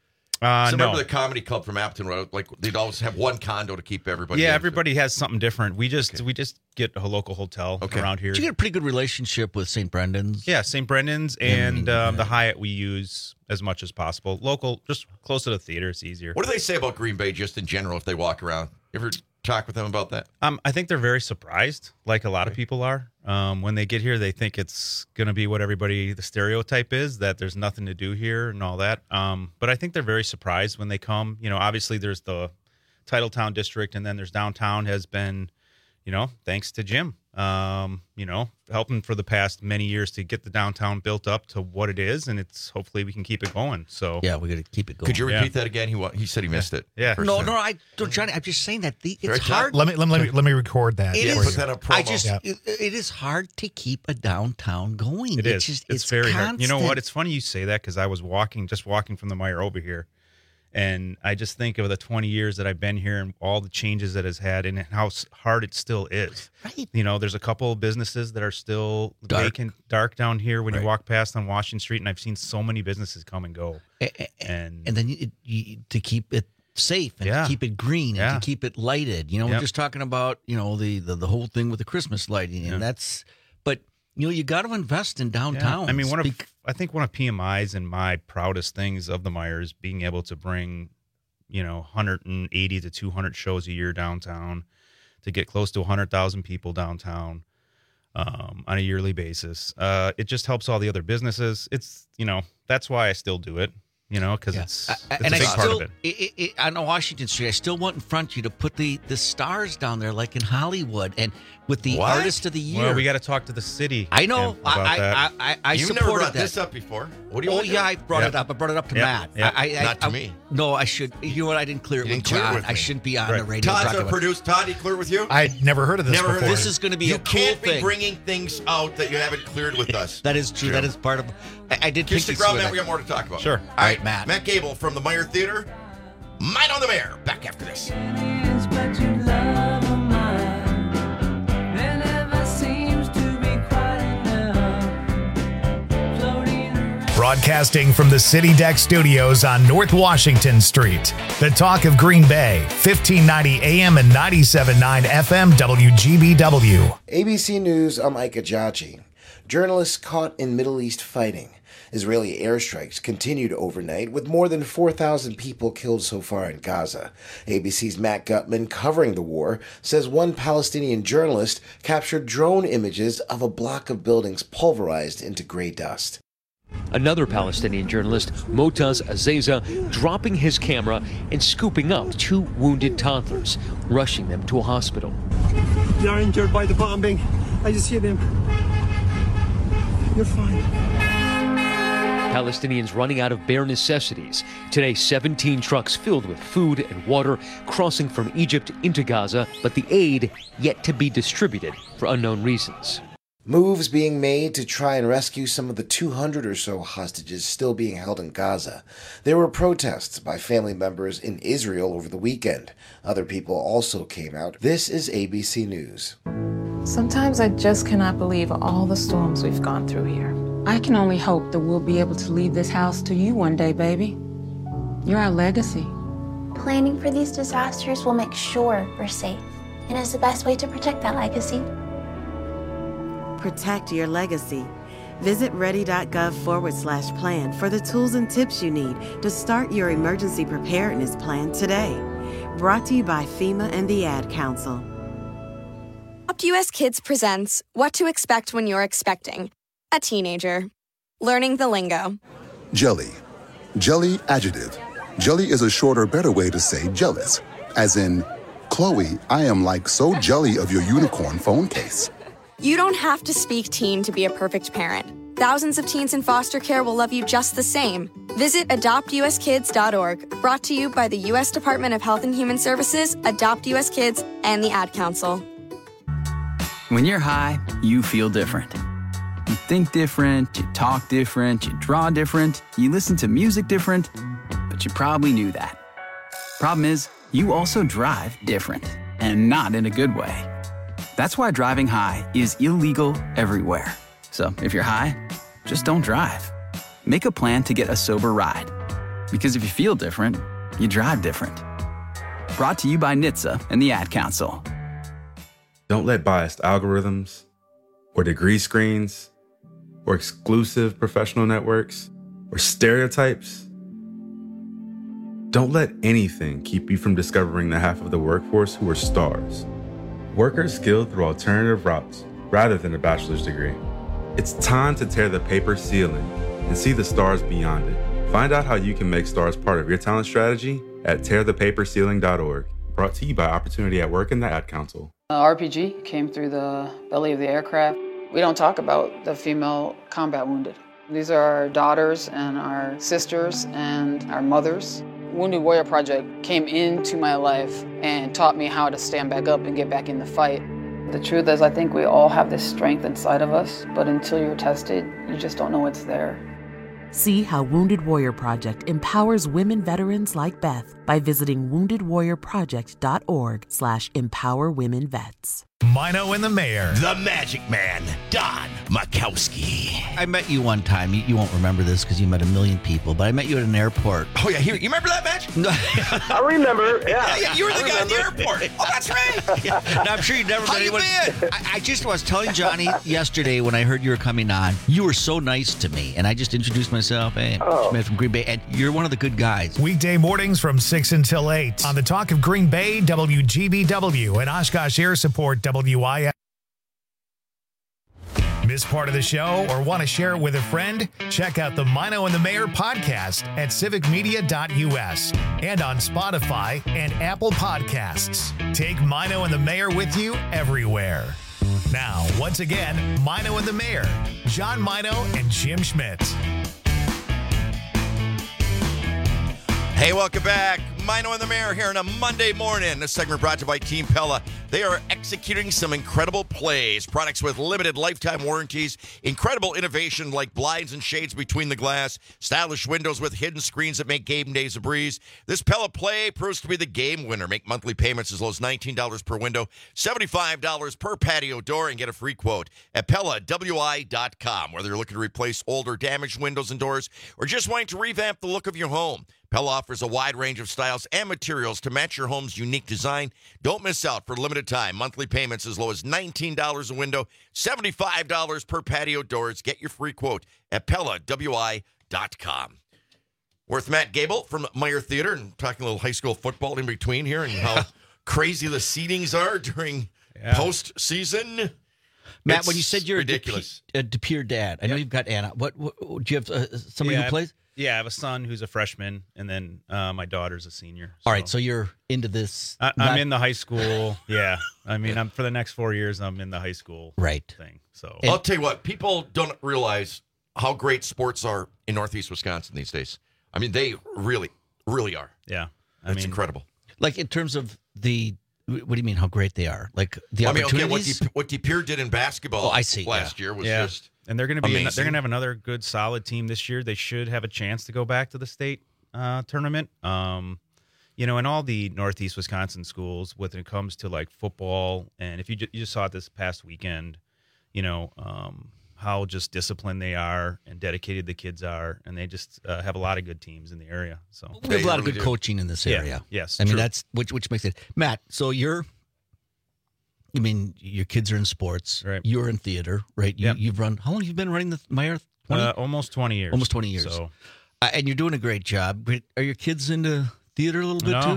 Uh,
so
no.
remember the comedy club from Appleton Road? Like they'd always have one condo to keep everybody.
Yeah,
in.
everybody has something different. We just we just get a local hotel
Okay.
around here.
Did you get a pretty good relationship with Saint Brendan's?
Yeah, Saint Brendan's and um, the Hyatt we use as much as possible. Local, just close to the theater. It's easier.
What do they say about Green Bay just in general if they walk around? You ever talk with them about that?
Um, I think they're very surprised, like a lot of people are. Um, when they get here, they think it's going to be what everybody, the stereotype is, that there's nothing to do here and all that. Um, but I think they're very surprised when they come. You know, obviously there's the Titletown district, and then there's downtown has been, you know, thanks to Jim, um, you know, helping for the past many years to get the downtown built up to what it is, and it's hopefully we can keep it going. So
Yeah, we got to keep it going.
Could you
Yeah.
repeat that again? He wa- he said he missed it.
Yeah.
First
No,
time.
no, I, no, Johnny. I'm just saying that the, it's
Right, John?
hard.
Let me let me let me, let me record that.
It
Yeah,
for
is.
put
you.
that on promo.
I just.
Yeah.
It, it is hard to keep a downtown going.
It
it's
is.
Just,
it's,
it's
very hard. You know
constant.
what? It's funny you say that because I was walking, just walking from the Meyer over here, and I just think of the twenty years that I've been here and all the changes that it's had and how s- hard it still is.
Right.
You know, there's a couple of businesses that are still
Dark.
vacant, dark down here when
Right.
you walk past on Washington Street, and I've seen so many businesses come and go.
A- a-
And,
and then you, you, to keep it safe and
Yeah.
to keep it green
Yeah.
and to keep it lighted. You know, we're
Yep.
just talking about, you know, the, the, the whole thing with the Christmas lighting. And
Yeah.
that's, but, you know, you got to invest in
Yeah.
downtown.
I mean, one of I think one of P M I's and my proudest things of the Myers being able to bring, you know, one hundred eighty to two hundred shows a year downtown, to get close to one hundred thousand people downtown um, on a yearly basis. Uh, it just helps all the other businesses. It's, you know, that's why I still do it, you know, because
Yeah.
it's,
I-
it's
I-
a
and
big
I
part
still,
of it.
it, it, it, on Washington Street, I still want in front of you to put the, the stars down there like in Hollywood and with the
What?
artist of the year.
Well, we got to talk to the city.
I know.
and- about
I,
that.
I, I, I, I
You've never
supported
brought
that.
this up before. What do you
Oh
want to
yeah,
do?
I brought
Yep.
it up. I brought it up to
Yep.
Matt.
Yep.
I, I,
Not to
I,
me.
No, I should. You know what? I didn't clear it
You
with
didn't clear it
John.
with
I
me.
shouldn't be on
Right.
the radio.
Todd's
talking
our
about-
producer. Todd, he cleared with you?
I'd never heard of this
Never heard of
before.
This is going to be
you
a cool
can't be
thing.
bringing things out that you haven't cleared with us.
That is true.
Jim.
That is part of. I, I did.
Just
think
stick around,
this
Matt.
with
We
it.
got more to talk about.
Sure.
All
All right, Matt.
Matt Gable from the Meyer Theater. Mine on the Mayor. Back after this.
Broadcasting from the City Deck Studios on North Washington Street. The talk of Green Bay, fifteen ninety A M and ninety-seven point nine F M W G B W.
A B C News, I'm Ike Ajachi. Journalists caught in Middle East fighting. Israeli airstrikes continued overnight with more than four thousand people killed so far in Gaza. A B C's Matt Gutman, covering the war, says one Palestinian journalist captured drone images of a block of buildings pulverized into gray dust.
Another Palestinian journalist, Motaz Azeza, dropping his camera and scooping up two wounded toddlers, rushing them to a hospital.
They are injured by the bombing. I just hear them. You're fine.
Palestinians running out of bare necessities. Today, seventeen trucks filled with food and water crossing from Egypt into Gaza, but the aid yet to be distributed for unknown reasons.
Moves being made to try and rescue some of the two hundred or so hostages still being held in Gaza. There were protests by family members in Israel over the weekend. Other people also came out. This is A B C News.
Sometimes I just cannot believe all the storms we've gone through here. I can only hope that we'll be able to leave this house to you one day, baby. You're our legacy.
Planning for these disasters will make sure we're safe, and is the best way to protect that legacy.
Protect your legacy. Visit ready.gov forward slash plan for the tools and tips you need to start your emergency preparedness plan today. Brought to you by FEMA and the Ad Council.
Adopt U S Kids presents What to Expect When You're Expecting a Teenager. Learning the lingo.
Jelly. Jelly adjective. Jelly is a shorter, better way to say jealous. As in, Chloe, I am like so jelly of your unicorn phone case.
You don't have to speak teen to be a perfect parent. Thousands of teens in foster care will love you just the same. Visit adopt u s kids dot org, brought to you by the U S Department of Health and Human Services, Adopt U S Kids, and the Ad Council.
When you're high, you feel different. You think different, you talk different, you draw different, you listen to music different, but you probably knew that. Problem is, you also drive different, and not in a good way. That's why driving high is illegal everywhere. So if you're high, just don't drive. Make a plan to get a sober ride. Because if you feel different, you drive different. Brought to you by N H T S A and the Ad Council.
Don't let biased algorithms or degree screens or exclusive professional networks or stereotypes. Don't let anything keep you from discovering the half of the workforce who are stars. Workers skilled through alternative routes rather than a bachelor's degree. It's time to tear the paper ceiling and see the stars beyond it. Find out how you can make stars part of your talent strategy at tear the paper ceiling dot org. Brought to you by Opportunity at Work and the Ad Council.
Uh, R P G came through the belly of the aircraft. We don't talk about the female combat wounded. These are our daughters and our sisters and our mothers. Wounded Warrior Project came into my life and taught me how to stand back up and get back in the fight. The truth is, I think we all have this strength inside of us, but until you're tested, you just don't know it's there.
See how Wounded Warrior Project empowers women veterans like Beth by visiting wounded warrior project dot org slash empower women vets.
Mino and the Mayor.
The Magic Man, Don Makowski. I met you one time. You, you won't remember this because you met a million people, but I met you at an airport.
Oh, yeah. Here, you remember that match?
No.
I remember. Yeah.
Yeah, yeah you were
I
the guy in the airport. Oh, that's right.
Yeah. No, I'm sure you've never
How
met
you
anyone.
been?
I, I just was telling Johnny yesterday when I heard you were coming on, you were so nice to me. And I just introduced myself. Hey,
Oh.
Schmidt from Green Bay. And you're one of the good guys.
Weekday mornings from six until eight on the Talk of Green Bay, W G B W, and Oshkosh Air Support, W I F. Miss part of the show or want to share it with a friend? Check out the Mino and the Mayor podcast at civic media dot u s and on Spotify and Apple Podcasts. Take Mino and the Mayor with you everywhere. Now, once again, Mino and the Mayor, John Mino and Jim Schmidt.
Hey, welcome back. Mino and the Mayor here on a Monday morning. This segment brought to you by Team Pella. They are executing some incredible plays. Products with limited lifetime warranties. Incredible innovation like blinds and shades between the glass. Stylish windows with hidden screens that make game days a breeze. This Pella play proves to be the game winner. Make monthly payments as low as nineteen dollars per window, seventy-five dollars per patio door, and get a free quote at Pella W I dot com. Whether you're looking to replace old or damaged windows and doors or just wanting to revamp the look of your home, Pella offers a wide range of styles and materials to match your home's unique design. Don't miss out for a limited time. Monthly payments as low as nineteen dollars a window, seventy-five dollars per patio doors. Get your free quote at Pella W I dot com. We're with Matt Gable from Meyer Theater and talking a little high school football in between here and how crazy the seedings are during
Yeah.
postseason.
Matt,
It's
when you said you're
ridiculous.
a De, a De Pere dad, I know you've got Anna. What, what do you have? Uh, somebody
Yeah, I
who
have-
plays?
Yeah, I have a son who's a freshman, and then uh, my daughter's a senior.
All right, so you're into this.
I,
not-
I'm in the high school. Yeah, I mean, I'm for the next four years. I'm in the high school
Right.
thing. So
I'll tell you what, people don't realize how great sports are in Northeast Wisconsin these days. I mean, they really, really are.
Yeah. I
That's
mean,
incredible.
Like in terms of the, what do you mean how great they are? Like the
I mean, okay,
opportunities?
what, De, what De Pere did in basketball
Oh, I see,
last
yeah.
year was
yeah.
just
and they're going to be
amazing.
they're going to have another good solid team this year. They should have a chance to go back to the state uh, tournament. Um, you know, in all the Northeast Wisconsin schools, when it comes to like football, and if you ju- you just saw it this past weekend, you know, um, how just disciplined they are and dedicated the kids are, and they just uh, have a lot of good teams in the area. So
We have a lot of
really
good
do.
coaching in this
Yeah,
area.
yes,
I mean,
true.
that's which which makes it. Matt, so you're, I mean, your kids are in sports.
Right.
You're in theater, right? You,
Yep.
You've run, how long have you been running the Meyer? twenty
Uh, almost twenty years.
Almost twenty years.
So
Uh, and you're doing a great job. But are your kids into theater a little bit
no,
too?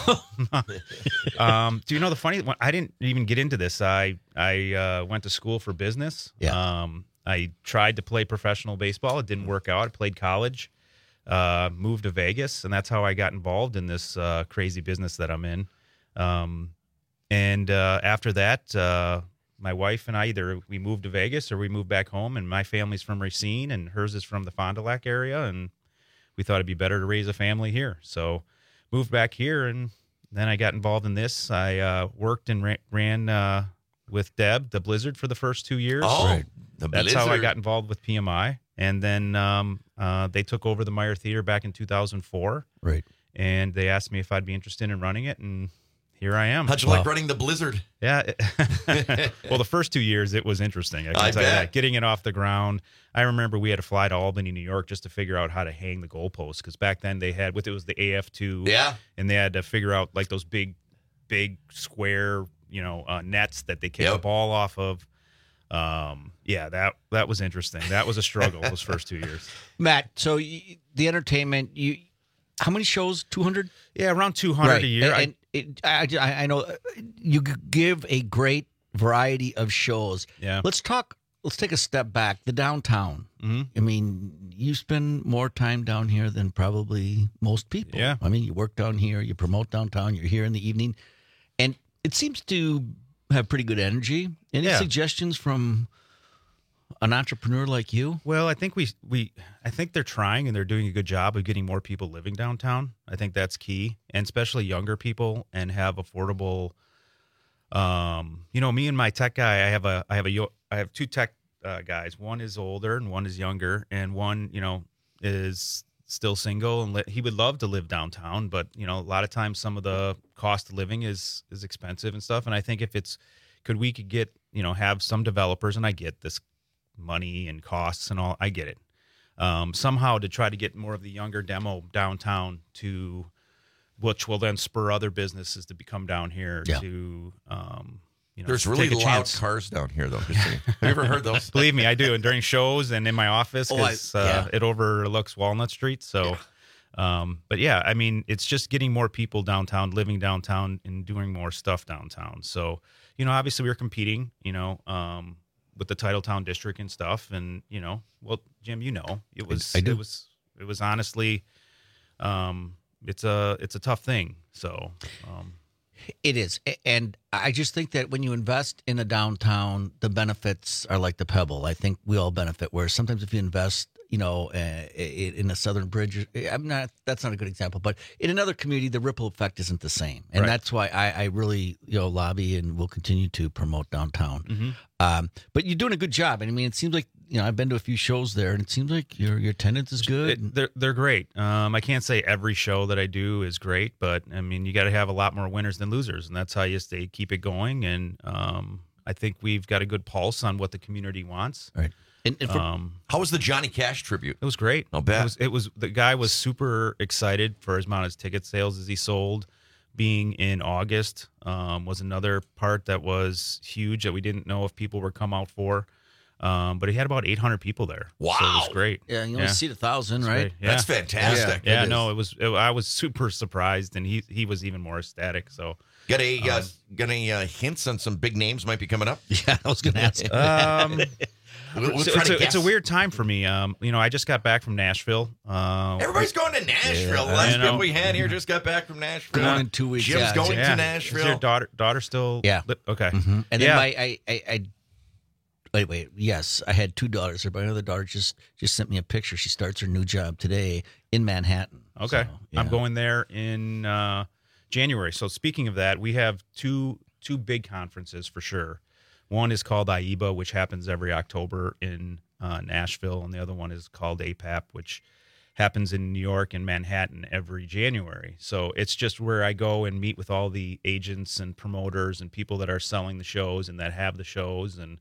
no. um, do you know the funny one? I didn't even get into this. I I uh, went to school for business.
Yeah.
Um, I tried to play professional baseball. It didn't work out. I played college, uh, moved to Vegas, and that's how I got involved in this uh, crazy business that I'm in. Um, and uh, after that, uh, my wife and I either we moved to Vegas or we moved back home. And my family's from Racine, and hers is from the Fond du Lac area, and we thought it'd be better to raise a family here. So moved back here, and then I got involved in this. I uh, worked and ran, ran uh, with Deb, the Blizzard, for the first two years.
Oh, right. the
That's how I
Blizzard.
got involved with P M I. And then um, uh, they took over the Meyer Theater back in two thousand four.
Right.
And they asked me if I'd be interested in running it, and here I am.
How'd you like running the Blizzard?
Yeah. Well, the first two years, it was interesting. I can
I
tell you
bet.
that. Getting it off the ground. I remember we had to fly to Albany, New York, just to figure out how to hang the goalposts, because back then they had, with it was the A F two.
Yeah.
And they had to figure out like those big, big square, you know, uh, nets that they kick
Yep.
the ball off of. Um, yeah, that that was interesting. That was a struggle those first two years.
Matt, so y the entertainment, you, how many shows? two hundred?
Yeah, around two hundred
Right.
a year.
And, and it, I, I I know uh, you g- give a great variety of shows.
Yeah.
Let's talk. Let's take a step back. The downtown.
Mm-hmm.
I mean, you spend more time down here than probably most people.
Yeah.
I mean, you work down here, you promote downtown, you're here in the evening, and it seems to have pretty good energy. Any
Yeah.
suggestions from an entrepreneur like you?
Well, I think we we I think they're trying and they're doing a good job of getting more people living downtown. I think that's key, and especially younger people, and have affordable. Um, you know, me and my tech guy, I have a I have a yo- I have two tech uh, guys. One is older and one is younger, and one, you know, is still single, and li- he would love to live downtown, but you know, a lot of times some of the cost of living is is expensive and stuff. And I think if it's could we could get, you know, have some developers, and I get this money and costs and all, I get it. Um, somehow to try to get more of the younger demo downtown, to which will then spur other businesses to become down here.
Yeah.
To um, you know,
There's really
take a
loud
chance.
cars down here, though. Just saying. Have you ever heard those?
Believe me, I do. And during shows and in my office,
Oh, I-
because uh,
yeah.
it overlooks Walnut Street. So, um, but yeah, I mean, it's just getting more people downtown, living downtown, and doing more stuff downtown. So, you know, obviously we were competing, you know, um, with the Titletown district and stuff. And, you know, well, Jim, you know, it was,
I do.
it was, it was honestly, um, it's a, it's a tough thing. So, um,
It is. A- And I just think that when you invest in a downtown, the benefits are like the pebble. I think we all benefit. Where sometimes if you invest, you know, uh, i- in a Southern Bridge, I'm not, that's not a good example, but in another community, the ripple effect isn't the same. And
Right.
that's why I, I really, you know, lobby and will continue to promote downtown.
Mhm.
Um, but you're doing a good job. And I mean, it seems like, you know, I've been to a few shows there, and it seems like your your attendance is good.
It- they're they're great. Um, I can't say every show that I do is great, but I mean, you got to have a lot more winners than losers, and that's how you stay keep it going. And um, I think we've got a good pulse on what the community wants.
Right. And, and for,
Um,
How was the Johnny Cash tribute?
it was great.
I'll bet.
It was, it was the guy was super excited for his amount of ticket sales as he sold. Being in August um, was another part that was huge that we didn't know if people were come out for. Um, but he had about eight hundred people there. So it was
Wow.
great.
yeah, you only see a thousand,
It's
right?
great. Yeah.
That's fantastic.
Yeah,
It
no,
is.
it was. It, I was super surprised, and he he was even more ecstatic. So,
Got a uh,
Um,
got any uh, hints on some big names might be coming up?
Yeah, I was going to ask.
um,
We'll, we'll
so
try
it's,
to
a, it's a
guess.
weird time for me. Um, you know, I just got back from Nashville. Uh,
Everybody's going to Nashville. The
Yeah,
last
you know.
people we had here just got back from Nashville.
Going in two weeks,
Jim's
yeah.
going
yeah.
to
Is your
Nashville.
daughter daughter still?
Yeah.
li- Okay.
Mhm. And then
yeah.
my, I, I, I wait, wait. Yes, I had two daughters. My other daughter just just sent me a picture. She starts her new job today in Manhattan.
Okay.
So, yeah.
I'm going there in uh, January. So speaking of that, we have two two big conferences for sure. One is called I E B A, which happens every October in uh, Nashville, and the other one is called A P A P, which happens in New York and Manhattan every January. So it's just where I go and meet with all the agents and promoters and people that are selling the shows and that have the shows. And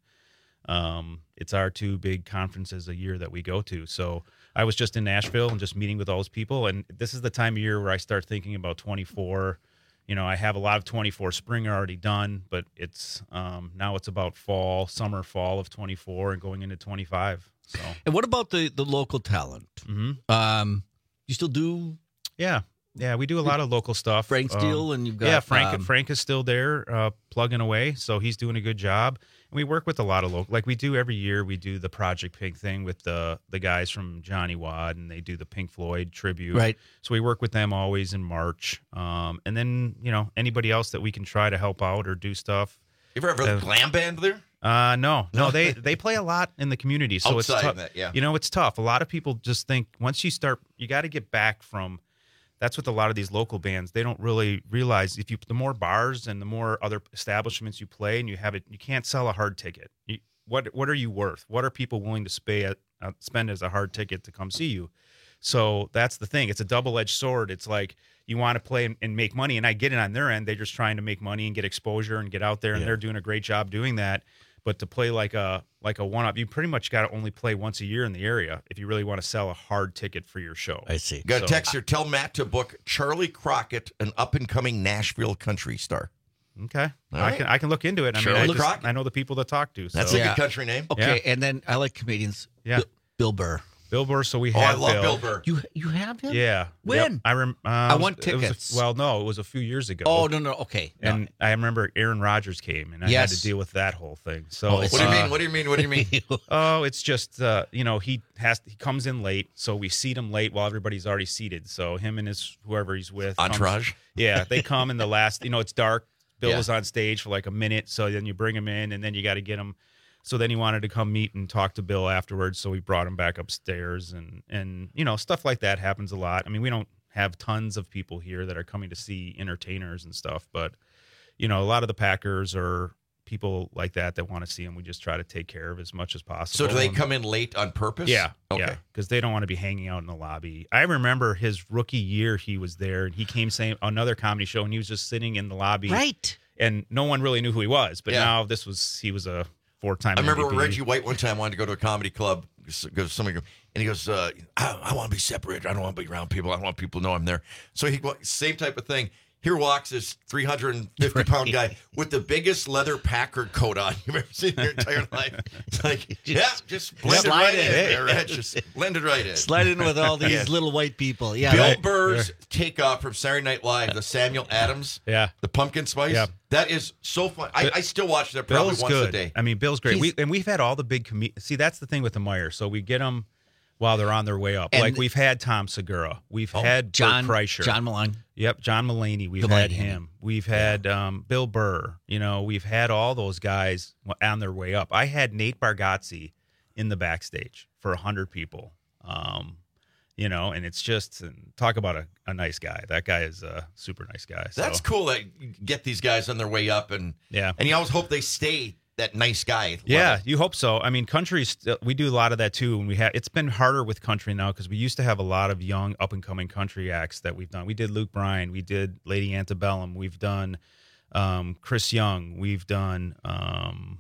um, it's our two big conferences a year that we go to. So I was just in Nashville and just meeting with all those people. And this is the time of year where I start thinking about twenty-four. You know, I have a lot of twenty-four spring already done, but it's um, now it's about fall, summer, fall of twenty-four and going into twenty-five. So.
And what about the, the local talent?
Mm-hmm.
Um, you still do?
Yeah. Yeah, we do a lot of local stuff.
Frank Steele,
um,
and you've got...
Yeah, Frank
um,
Frank is still there uh, plugging away, so he's doing a good job. And we work with a lot of local... Like we do every year, we do the Project Pink thing with the, the guys from Johnny Wad, and they do the Pink Floyd tribute.
Right.
So we work with them always in March. Um, and then, you know, anybody else that we can try to help out or do stuff.
You ever have a
Uh,
glam band there?
Uh, no, no, they they play a lot in the community, so
Outside
it's tough.
that, yeah.
You know, it's tough. A lot of people just think once you start, you got to get back from. That's what a lot of these local bands, they don't really realize. If you the more bars and the more other establishments you play, and you have it, you can't sell a hard ticket. You, what what are you worth? What are people willing to spay at, uh, spend as a hard ticket to come see you? So that's the thing. It's a double-edged sword. It's like you want to play and, and make money, and I get it on their end. They're just trying to make money and get exposure and get out there, and
Yeah.
they're doing a great job doing that. But to play like a like a one-up, you pretty much got to only play once a year in the area if you really want to sell a hard ticket for your show.
I see.
Got a
So-
text here. Tell Matt to book Charlie Crockett, an up-and-coming Nashville country star.
Okay,
All
I
right.
can I can look into it. I
Charlie
mean, I, just,
Crockett.
I know the people to talk to. So.
That's a good country name.
Okay,
Yeah.
and then I like comedians.
Yeah.
Bill, Bill Burr.
Bill Burr. So we
Oh, I
have
love
Bill.
Bill Burr.
You you have him?
Yeah.
When?
Yep. I rem. Uh,
I
it was-
want
it was a-
tickets.
well, no, it was a few years ago.
Oh, no, no. Okay. No.
And I remember Aaron Rodgers came, and I
Yes.
had to deal with that whole thing. So
Oh, it's-
What do you
uh,
mean? What do you mean? What do you mean?
Oh, it's just uh, you know he has he comes in late, so we seat him late while everybody's already seated. So him and his whoever he's with, comes-
Entourage?
yeah, they come in the last. You know, it's dark. Bill
Yeah.
was on stage for like a minute, so then you bring him in, and then you got to get him. So then he wanted to come meet and talk to Bill afterwards, so we brought him back upstairs, and and you know stuff like that happens a lot. I mean, we don't have tons of people here that are coming to see entertainers and stuff, but you know, a lot of the Packers or people like that that want to see him, we just try to take care of as much as possible.
So do they
And-
come in late on purpose?
yeah,
Okay.
yeah, because they don't want to be hanging out in the lobby. I remember his rookie year; he was there, and he came saying another comedy show, and he was just sitting in the lobby,
Right.
and no one really knew who he was. But
Yeah.
now this was he was a four-time.
I remember
M V P.
Reggie White one time wanted to go to a comedy club because somebody, and he goes, uh, I, I want to be separated. I don't want to be around people. I don't want people to know I'm there. So he same type of thing. Here walks this three hundred fifty pound guy with the biggest leather Packard coat on you've ever seen in your entire life. It's like, yeah, just blended
slide
right
in.
in. There, Reg. Just blended right in.
Slide in with all these
Yeah.
little white people. Yeah.
Bill
right.
Burr's takeoff from Saturday Night Live, the Samuel Adams,
Yeah.
the pumpkin spice.
Yeah.
That is so fun. I, I still watch that probably
Bill's
once
good.
a day.
I mean, Bill's great.
He's-
We and we've had all the big com- see. That's the thing with the Meyer. So we get them while they're on their way up.
And
like we've had Tom Segura. We've
Oh,
had
John
Bert Kreischer.
John Malone.
Yep, John Mulaney. We've
Mulaney,
had
I
him.
mean.
We've had um, Bill Burr. You know, we've had all those guys on their way up. I had Nate Bargatze in the backstage for a hundred people. Um, you know, and it's just and talk about a, a nice guy. That guy is a super nice guy. So.
That's cool that you get these guys on their way up, and
Yeah.
and you always hope they stay that nice guy.
Yeah,
level.
you hope so. I mean, country, st- we do a lot of that too. And we have, it's been harder with country now because we used to have a lot of young, up and coming country acts that we've done. We did Luke Bryan, we did Lady Antebellum, we've done um, Chris Young, we've done um,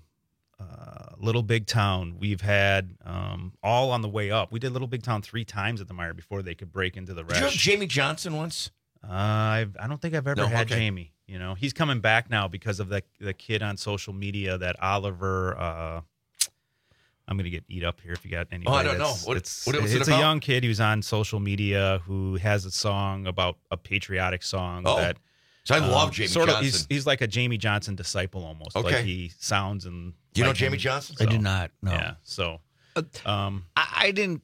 uh, Little Big Town. We've had um, all on the way up. We did Little Big Town three times at the Meyer before they could break into the
Did you have
rest.
Jamie Johnson once?
Uh, I've, I don't think I've ever
No,
had
okay.
Jamie. You know, he's coming back now because of the the kid on social media that Oliver. Uh, I'm gonna get eat up here if you got any.
Oh, I don't know. What-
it's,
what was it
it's
about?
a young kid who's on social media who has a song about a patriotic song
Oh.
that.
So I love
um,
Jamie
sort
Johnson.
Of, he's, he's like a Jamie Johnson disciple almost.
Okay.
Like he sounds and.
Do you know
like
Jamie
him.
Johnson?
I do
So,
not. No.
Yeah. So. Um,
I, I didn't.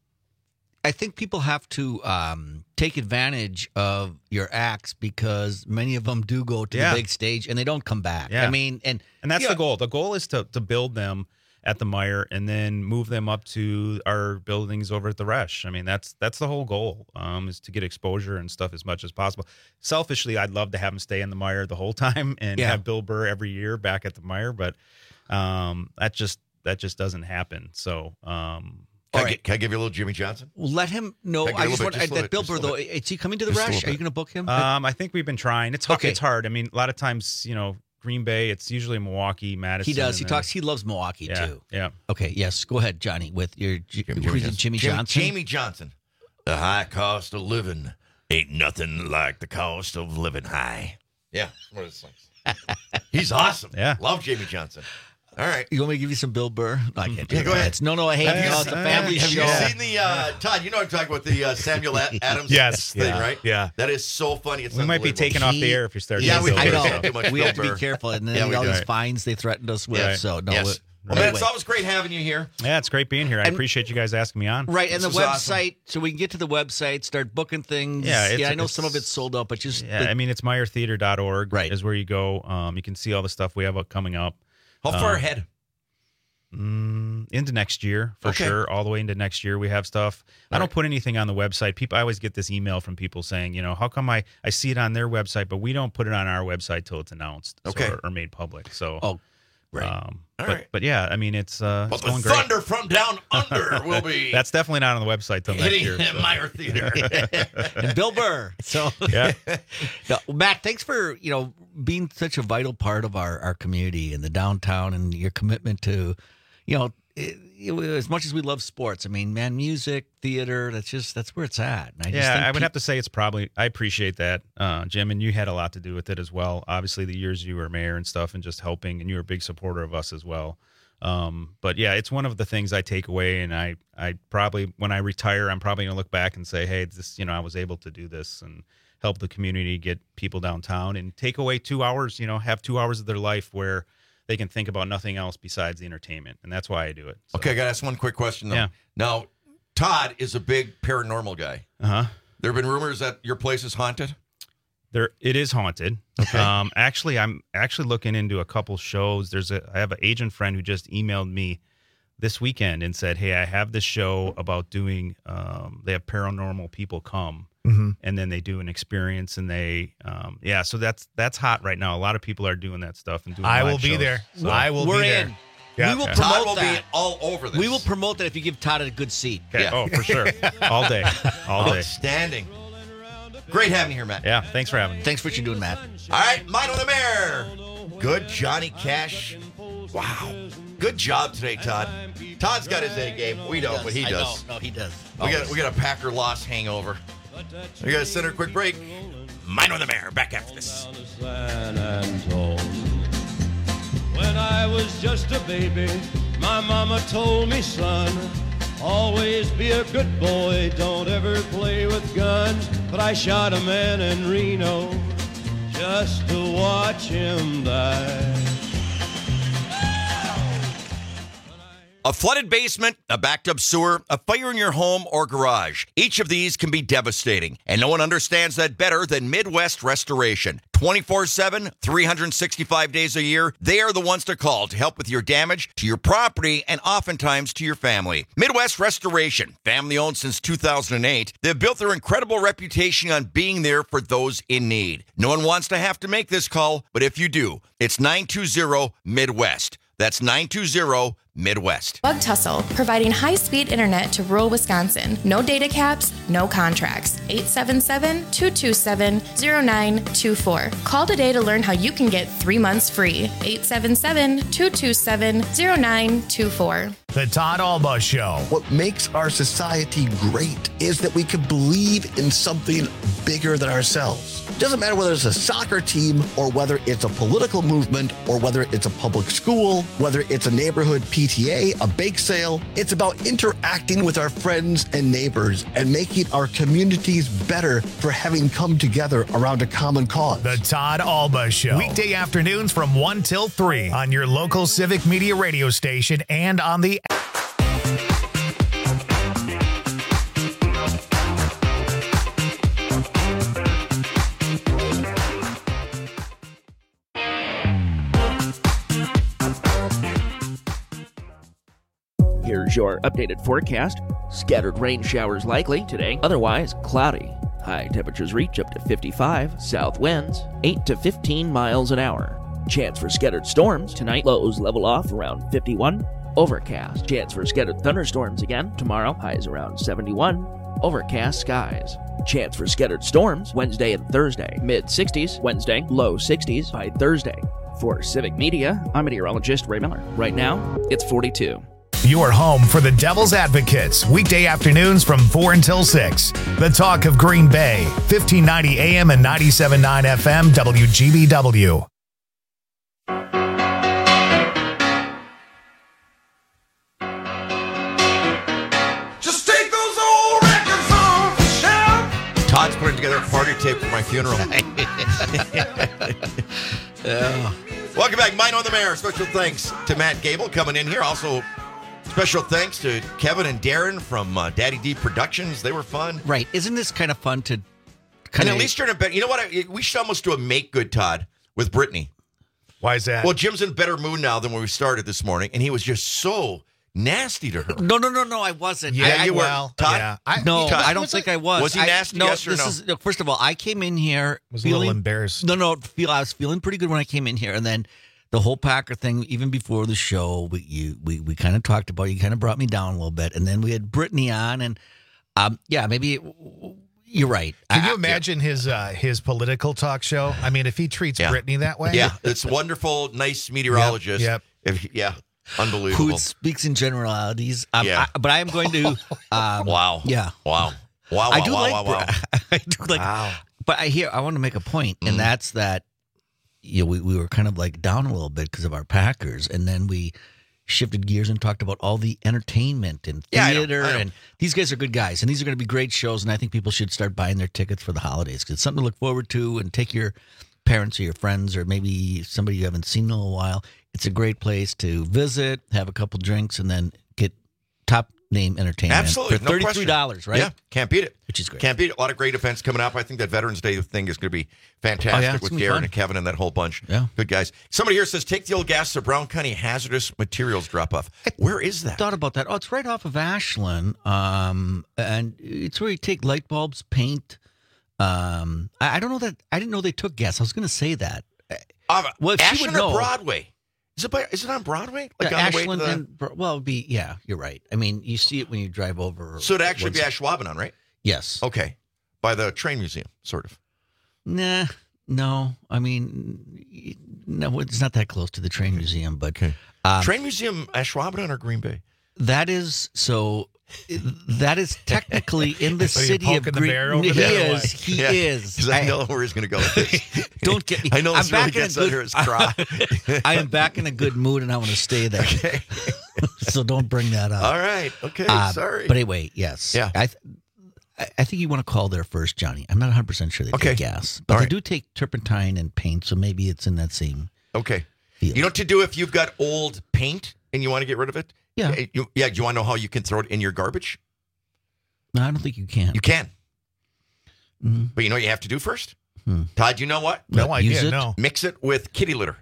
I think people have to um, take advantage of your acts because many of them do go to
Yeah.
the big stage and they don't come back.
Yeah.
I mean, and
And that's
yeah,
the goal. The goal is to to build them at the Meijer and then move them up to our buildings over at the Resch. I mean, that's that's the whole goal, um, is to get exposure and stuff as much as possible. Selfishly, I'd love to have them stay in the Meijer the whole time and
Yeah.
have Bill Burr every year back at the Meijer, but um, that just that just doesn't happen. So. Um,
Can,
All
I,
right.
get, can I give you a little Jimmy Johnson?
Well, let him know.
Can I
I
get a
just
little
want
bit, just a
that
little
Bill
bit,
Burr
just a
though.
little
Is he coming to the
Just a
Resch?
little
Are you
bit.
going to book him?
Um, I think we've been trying. It's hard.
Okay.
It's hard. I mean, a lot of times, you know, Green Bay. It's usually Milwaukee, Madison.
he does. He
and
talks.
then-
He loves Milwaukee
Yeah,
too.
yeah.
Okay. Yes. Go ahead, Johnny. With your Jimmy,
Jimmy,
Jimmy,
Johnson.
Jimmy
Jimmy-
Johnson.
Jamie Johnson. The high cost of living ain't nothing like the cost of living high. Yeah. What is this? He's awesome.
Yeah.
Love Jamie Johnson. All right.
You want me to give you some Bill Burr? No, I can't do
Yeah, go
that.
ahead.
It's- No, no. Hey,
Have
you
you
know, it's a
seen-
family
Have
show.
you seen the uh, Todd? You know what I'm talking about, the uh, Samuel A- Adams
Yes,
thing,
yeah,
right?
yeah.
That is so funny. It's
We might be
unbelievable.
taken off the air if you start.
Yeah,
doing
we,
Bill
I
Burr
know.
stuff.
Too much
We
Bill
have to be
Burr.
careful, and then
Yeah, we
all
do.
these fines they threatened us with.
Right.
So no.
Yes.
we-
Well, man,
anyway.
it's always great having you here.
Yeah, it's great being here. I
And-
appreciate you guys asking me on.
Right, and
This
the
is awesome.
website, so we can get to the website, start booking things.
Yeah, it's-
yeah. I know
it's-
some of it's sold out, but just
Yeah,
the-
I mean, it's Meijer Theater dot org
Right.
is where you go. Um, you can see all the stuff we have up coming up.
How far
Um,
ahead?
Mm, into next year, for
Okay.
sure. All the way into next year, we have stuff. I don't put anything on the website. People, I always get this email from people saying, you know, how come I, I see it on their website, but we don't put it on our website till it's announced so-
Okay.
or, or made public. So,
oh, right.
Um,
All
but,
right.
but yeah, I mean, it's, uh,
But
it's
the
going great.
thunder from down under will be
That's definitely not on the website till next
hitting
year. so.
Meijer Theater.
and Bill Burr. So
Yeah.
No, Matt, thanks for you know being such a vital part of our, our community and the downtown, and your commitment to, you know, it, it, as much as we love sports. I mean, man, music, theater. That's just that's where it's at. And I just
Yeah,
think
I would
peop-
have to say it's probably. I appreciate that, uh, Jim, and you had a lot to do with it as well. Obviously, the years you were mayor and stuff, and just helping, and you were a big supporter of us as well. Um, but yeah, it's one of the things I take away, and I, I probably when I retire, I'm probably gonna look back and say, hey, this, you know, I was able to do this and help the community, get people downtown, and take away two hours. You know, have two hours of their life where they can think about nothing else besides the entertainment, and that's why I do it. So.
Okay, I got to ask one quick question, though.
Yeah.
Now, Todd is a big paranormal guy.
Uh huh.
There have been rumors that your place is haunted.
There, it is haunted.
Okay.
Um, actually, I'm actually looking into a couple shows. There's a, I have an agent friend who just emailed me this weekend and said, "Hey, I have this show about doing. Um, they have paranormal people come,
Mm-hmm.
and then they do an experience, and they, um, yeah. So that's that's hot right now. A lot of people are doing that stuff and doing.
I
live
will be
shows.
there.
So-
I will
We're
be there.
in.
Yeah.
We will
Yeah.
promote
Todd will
that.
be all over this.
We will promote that if you give Todd a good seat.
Okay.
Yeah.
Oh, for sure. All day. All day.
Outstanding. Great having you here, Matt.
Yeah. Thanks for having me.
Thanks for what you're doing, Matt.
All right, mine on the mayor. Good Johnny Cash. Wow. Good job today, Todd. Todd's got his A game. We don't, but he
I
does.
know. No, he does.
We got we got a Packer loss hangover. We got to send her a quick break. Mine on the mayor. Back after this.
San Antone. When I was just a baby, my mama told me, son, always be a good boy, don't ever play with guns. But I shot a man in Reno just to watch him die.
A flooded basement, a backed up sewer, a fire in your home or garage. Each of these can be devastating, and no one understands that better than Midwest Restoration. twenty-four seven, three hundred sixty-five days a year, they are the ones to call to help with your damage to your property and oftentimes to your family. Midwest Restoration, family owned since two thousand eight, they've built their incredible reputation on being there for those in need. No one wants to have to make this call, but if you do, it's nine two zero Midwest. That's nine two zero Midwest.
Bug Tussle, providing high-speed internet to rural Wisconsin. No data caps, no contracts. eight seven seven, two two seven, zero nine two four. Call today to learn how you can get three months free. eight seven seven, two two seven, zero nine two four.
The Todd Alba Show.
What makes our society great is that we can believe in something bigger than ourselves. It doesn't matter whether it's a soccer team or whether it's a political movement or whether it's a public school, whether it's a neighborhood P T A, a bake sale. It's about interacting with our friends and neighbors and making our communities better for having come together around a common cause.
The Todd Alba Show. Weekday afternoons from one till three on your local Civic Media radio station and on the
Here's your updated forecast. Scattered rain showers likely today, otherwise cloudy. High temperatures reach up to fifty-five, south winds eight to fifteen miles an hour. Chance for scattered storms tonight, lows level off around fifty-one. Overcast. Chance for scattered thunderstorms again tomorrow, highs around seventy-one. Overcast skies. Chance for scattered storms Wednesday and Thursday, mid sixties Wednesday, low sixties by Thursday. For Civic Media, I'm meteorologist Ray Miller. Right now, it's forty-two.
Your home for the Devil's Advocates, weekday afternoons from four until six. The talk of Green Bay, fifteen ninety A M and ninety-seven point nine F M W G B W.
Just take those old records off the shelf. Todd's putting together a party tape for my funeral. Yeah. Welcome back, Mine on the Mayor. Special thanks to Matt Gable coming in here. Also, special thanks to Kevin and Darren from uh, Daddy D Productions. They were fun.
Right. Isn't this kind of fun to
And
kind
at least you're in a better... You know what? I, we should almost do a make good, Todd, with Brittany.
Why is that?
Well, Jim's in better mood now than when we started this morning, and he was just so nasty to her.
No, no, no, no, I wasn't.
Yeah,
I,
you
I,
were.
well,
Todd?
yeah.
I, no,
Todd,
I don't
was
think
it?
I was.
Was he
I-
nasty,
no,
yes or
this
no?
Is, no, first of all, I came in here
was
feeling
a little embarrassed.
No, no, feel I was feeling pretty good when I came in here, and then the whole Packer thing, even before the show, we you, we we kind of talked about. You kind of brought me down a little bit, and then we had Brittany on, and um, yeah, maybe you're right.
Can
I-
you imagine his uh, his political talk show? I mean, if he treats
Yeah.
Brittany that way,
Yeah, it's wonderful, nice meteorologist.
Yep,
If, yeah, unbelievable.
who speaks in generalities? Um,
Yeah.
I, but I am going to. Um,
Wow.
Yeah.
Wow. Wow, wow,
I do
wow,
like.
wow, wow.
I do like.
Wow.
But I hear. I want to make a point, and
Mm.
that's that. You know, we we were kind of like down a little bit because of our Packers, and then we shifted gears and talked about all the entertainment and
Yeah, I know,
theater,
I know.
and these guys are good guys, and these are going to be great shows, and I think people should start buying their tickets for the holidays because it's something to look forward to, and take your parents or your friends or maybe somebody you haven't seen in a little while. It's a great place to visit, have a couple drinks, and then get top name entertainment
Absolutely.
for
no
thirty-three
question.
dollars, right?
Yeah, can't beat it.
Which is great.
Can't beat it. A lot of great events coming up. I think that Veterans Day thing is going to be fantastic
Oh, yeah, it's
with
gonna be
Darren
fun.
and Kevin and that whole bunch.
Yeah.
Good guys. Somebody here says, take the old gas to Brown County hazardous materials drop-off. Where is that?
Thought about that. Oh, it's right off of Ashland, um, and it's where you take light bulbs, paint. Um, I, I don't know that. I didn't know they took gas. I was going to say that.
Uh,
Well, if she
Ashland
would
or
know-
Broadway? Is it, by, is it on Broadway? Like
Yeah,
on the way
Ashland
to the...
and Bro- well, it'd be yeah. You're right. I mean, you see it when you drive over.
So it'd actually be
what's-
Ashwaubenon, right?
Yes.
Okay. By the train museum, sort of.
Nah. No. I mean, no. It's not that close to the train museum, but um,
train museum, Ashwaubenon or Green Bay?
that is so. That is technically in the
So you're
city of
poking the
Green.
bear over
he
there, or
is.
what?
He
Yeah,
is.
'cause I know where he's going to go with this.
Don't get me.
I know this
I'm
really
back in a
gets
good-
under his crotch.
I am back in a good mood, and I want to stay there.
Okay.
So don't bring that up.
All right. Okay.
Uh,
Sorry.
But anyway, yes.
Yeah.
I, th- I I think you want to call there first, Johnny. I'm not one hundred percent sure they
Okay.
take gas, but
All
they
right.
do take turpentine and paint, so maybe it's in that same.
Okay.
field.
You know what to do if you've got old paint and you want to get rid of it?
Yeah.
Eh, You, yeah. Do you want to know how you can throw it in your garbage?
No, I don't think you can.
You can.
Mhm.
But you know what you have to do first?
Hmm.
Todd, you know what?
No
What, use
idea.
it?
No.
Mix it with kitty litter.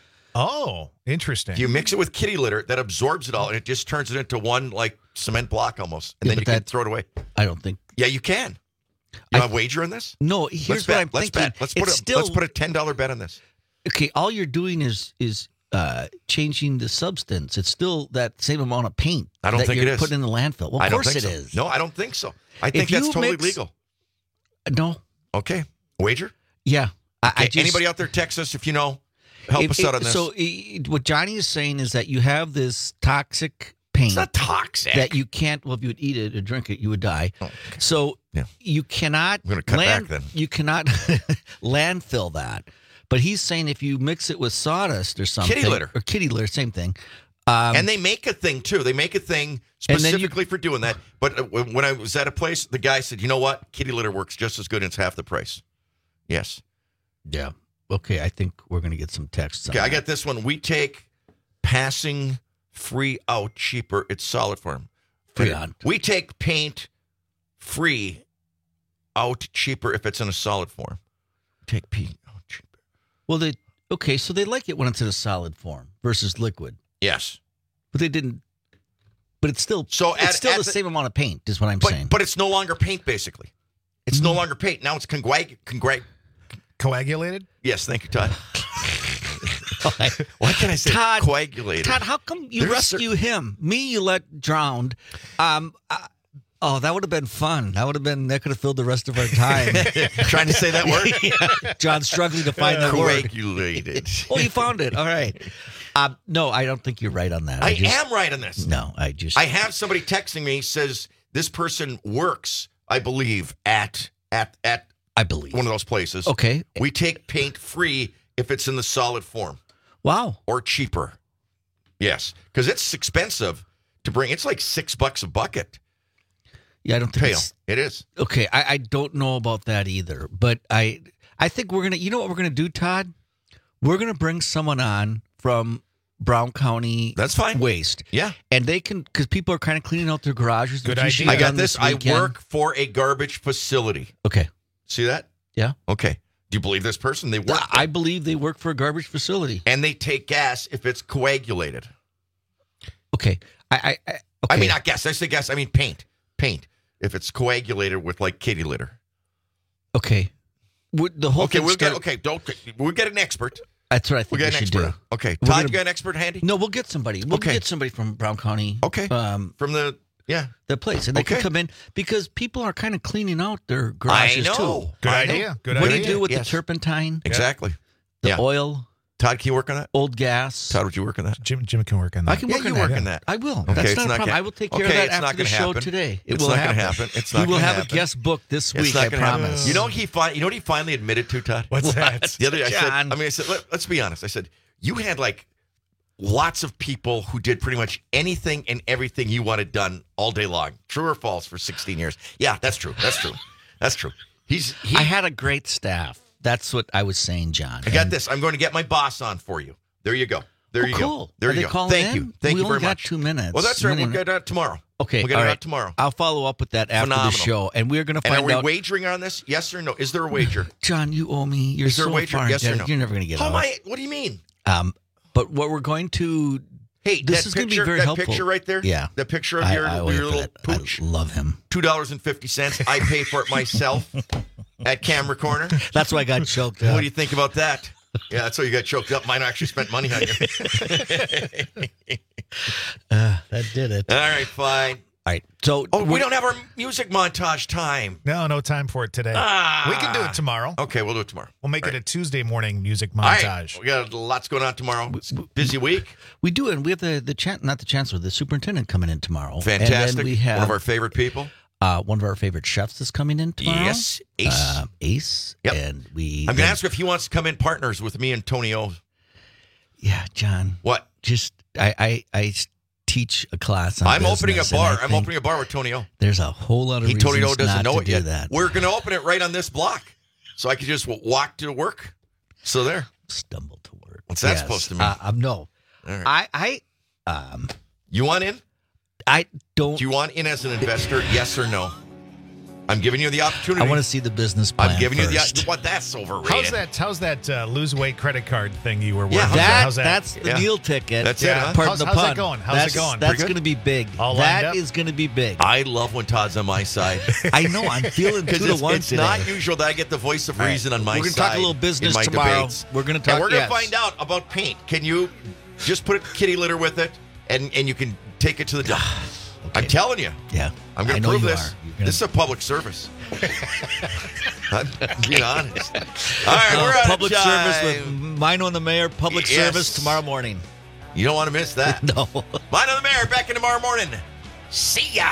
Oh, interesting.
If you mix it with kitty litter, that absorbs it all, and it just turns it into one like cement block almost, and
Yeah,
then you
but
can
that-
throw it away.
I don't think.
Yeah, you can. You
I-
want to wager on this?
No, here's
let's
what
bet.
I'm
let's
thinking.
bet. Let's put
It's
a
still
let's put a ten dollar bet on this.
okay. All you're doing is is uh, changing the substance. It's still that same amount of paint.
I don't
that
think
you're
it is.
putting in the landfill. Well,
I
of
don't
course
think
it
so.
is.
No, I don't think so. I think
If
that's
you
totally
mix-
legal.
No.
Okay, wager.
Yeah. I, I
Okay,
just,
anybody out there, text us if you know. Help
If-
us out
it-
on this.
So i- what Johnny is saying is that you have this toxic paint
it's not toxic.
that you can't. Well, if you would eat it or drink it, you would die.
Oh,
So
Yeah.
you cannot.
I'm gonna cut
land,
back then.
You cannot landfill that. But he's saying if you mix it with sawdust or something,
litter.
or kitty litter, same thing. Um,
and they make a thing too. They make a thing
And then you-
specifically for doing that. But uh, when when I was at a place, the guy said, "You know what? Kitty litter works just as good, and it's half the price." Yes.
yeah. Okay, I think we're gonna get some texts.
Okay,
on
I
that.
got this one. We take passing free out cheaper. It's solid form.
Free on.
We take paint free out cheaper if it's in a solid form. Take paint out cheaper.
Well, they okay, so they like it when it's in a solid form versus liquid,
Yes.
but they didn't. But but it's still
So
it's
at-
still
at
the,
the-
same amount of paint, is what I'm
But,
saying.
but it's no longer paint, basically. It's
Mm.
no longer paint. Now it's conguag- conguag-
Coagulated?
Yes, thank you, Todd. Why can't I say
Todd,
coagulated?
Todd, how come you
There's
rescue him? Me, you let drowned. Um, I, oh, that would have been fun. That would have been. That could have filled the rest of our time.
Trying to say that word?
Yeah. John's struggling to find that word.
Coagulated.
Oh, you found it. All right. Um, no, I don't think you're right on that.
I,
just,
am right on this.
No, I just.
I have somebody texting me says this person works, I believe, at at at
I believe
one of those places.
Okay.
We take paint free if it's in the solid form.
Wow.
Or cheaper. Yes, because it's expensive to bring. It's like six bucks a bucket.
Yeah, I don't think
Pail.
it's,
It is.
Okay, I, I don't know about that either, but I I think we're gonna. You know what we're gonna do, Todd? We're gonna bring someone on from Brown County.
That's fine.
Waste.
Yeah,
and they can because people are kind of cleaning out their garages.
Good
which you
idea.
should have
I got
done
this. I
weekend.
work for a garbage facility.
Okay.
See that?
Yeah.
Okay. Do you believe this person? They work.
I believe they work for a garbage facility.
And they take gas if it's coagulated.
Okay. I I, I, okay.
I mean, not gas. I say gas. I mean paint. Paint. If it's coagulated with like kitty litter.
Okay. Would the whole
okay,
thing
we'll
start-
get okay. Don't we'll get an expert.
That's what I think
We'll
we
get an
should
expert.
do.
Okay,
We're
Todd,
gonna-
you got an expert handy?
No, we'll get somebody. We'll
Okay.
get somebody from Brown County.
Okay.
Um,
from the yeah
the place, and they
Okay.
can come in because people are kind of cleaning out their garages
I know.
too.
Good I know. idea. Good
what
idea.
do you do with
Yes.
the turpentine?
Exactly.
The
Yeah.
oil,
Todd, can you work on that?
old gas.
Todd, would you work on that?
Jim Jim can work on that.
I can
Yeah,
work
you
on
work
that.
on that.
I will.
Okay,
That's
it's
not a
not
problem.
gonna-
I will take care
okay,
of
it's
that
not
after the
gonna
show
happen.
today. It
It's
will
not gonna
happen.
happen. It's
we
not
will
gonna
have
happen.
a guest book this
It's
week.
not
I
gonna happen.
promise.
You know what he fi- You know what he finally admitted to, Todd?
What's that?
The other day, I said.
John.
I mean, I said, Let, let's be honest. I said you had like lots of people who did pretty much anything and everything you wanted done all day long. True or false? For sixteen years. Yeah, that's true. That's true. That's true. He's. He,
I had a great staff. That's what I was saying, John.
I got
And-
this. I'm going to get my boss on for you. There you go. There
Oh,
you
cool.
go. There
Are
you
they
go.
calling
Thank
in?
you. Thank
we
you
only
very
got
much.
two minutes.
Well, that's right.
We
We'll
didn't-
get that tomorrow.
Okay,
we'll get
all
it
right.
out tomorrow.
I'll follow up with that after
Phenomenal.
the show, and we're going to
And
find
are we
out.
wagering on this? Yes or no? Is there a wager?
John, you owe me. You're
Is there
so
a wager?
far
Yes or
ahead.
no?
You're never going to get
How
out.
am I? What do you mean?
Um, but what we're going to.
Hey,
this
that
is going to
picture,
be very
that
helpful.
picture right there.
Yeah,
the picture of
I-
your,
I owe
your
you for
little
that.
pooch.
I love him.
Two dollars and fifty cents. I pay for it myself at Camera Corner.
That's why I got choked up.
What do you think about that? Yeah, that's why you got choked up. Mine actually spent money on you.
Uh, that did it.
All right, fine.
All right. So,
Oh, we
we're-
don't have our music montage time.
No, no time for it today.
Ah.
We can do it tomorrow.
Okay, we'll do it tomorrow.
We'll make
All
it
right.
a Tuesday morning music
All right,
montage.
we got lots going on tomorrow. It's a busy week.
we do, and we have the the chan- not the chancellor, the superintendent coming in tomorrow.
Fantastic.
And then we have
One of our favorite people.
uh, one of our favorite chefs is coming in tomorrow.
Yes, Ace.
Uh, Ace.
Yep.
And we.
I'm going
then-
to ask if he wants to come in partners with me and Tony O.
Yeah, John.
What?
Just I I, I teach a class on
I'm opening a
business, and
bar.
I
I'm
think
opening a bar with Tony O.
There's a whole lot of
He
reasons
Tony O doesn't
not
know
to
it
do
yet.
that.
We're going to open it right on this block, so I could just w- walk to work. So there.
Stumble to work.
What's that
Yes.
supposed to mean?
Uh, um, no.
All right.
I I um
You want in?
I don't.
Do you want in as an investor? Yes or no? I'm giving you the opportunity.
I want to see the business plan.
I'm giving
first.
you the what? That's overrated.
How's that? How's that uh, lose weight credit card thing you were working?
Yeah,
on?
That,
how's that?
that's the
Yeah.
meal ticket.
That's it, huh?
Pardon
How's-
the
how's that
pun.
going? How's it
that's,
going?
That's
Pretty good?
going to be big.
All lined
That
up?
is going to be big.
I love when Todd's on my side.
I know. I'm feeling two
Because
to
it's,
one
it's
today.
not usual that I get the voice of
All right.
reason on my
We're gonna
side.
talk a little business
in my
tomorrow.
Debates.
We're gonna talk-
And we're going
yes.
to find out about paint. Can you just put kitty litter with it, and and you can take it to the dump? I'm telling you.
Yeah.
I'm
I
going to
know
prove
you
this.
are. You're gonna-
This is a public service. I'm being honest. All right,
Uh,
we're out
public
of time.
service with Mino and the Mayor. Public
Yes.
service tomorrow morning.
You don't want to miss that.
No.
Mine on the Mayor back in tomorrow morning. See ya.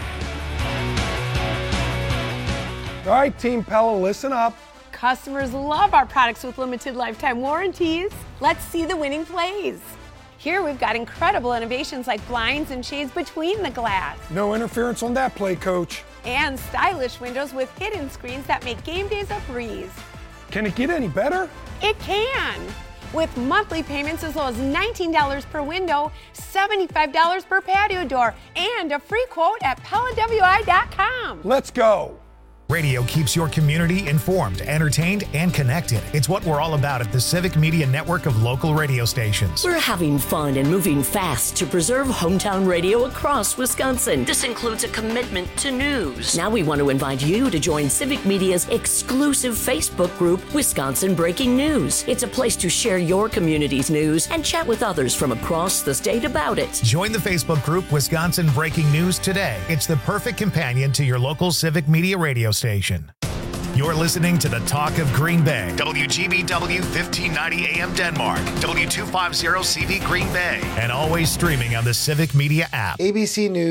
All right, Team Pella, listen up.
Customers love our products with limited lifetime warranties. Let's see the winning plays. Here we've got incredible innovations like blinds and shades between the glass.
No interference on that play, Coach.
And stylish windows with hidden screens that make game days a breeze.
Can it get any better?
It can! With monthly payments as low as nineteen dollars per window, seventy-five dollars per patio door, and a free quote at Pella W I dot com.
Let's go.
Radio keeps your community informed, entertained, and connected. It's what we're all about at the Civic Media Network of local radio stations.
We're having fun and moving fast to preserve hometown radio across Wisconsin. This includes a commitment to news. Now we want to invite you to join Civic Media's exclusive Facebook group, Wisconsin Breaking News. It's a place to share your community's news and chat with others from across the state about it.
Join the Facebook group Wisconsin Breaking News today. It's the perfect companion to your local Civic Media radio station. You're listening to the Talk of Green Bay. W G B W fifteen ninety A M Denmark. W two fifty C V Green Bay. And always streaming on the Civic Media app.
A B C News.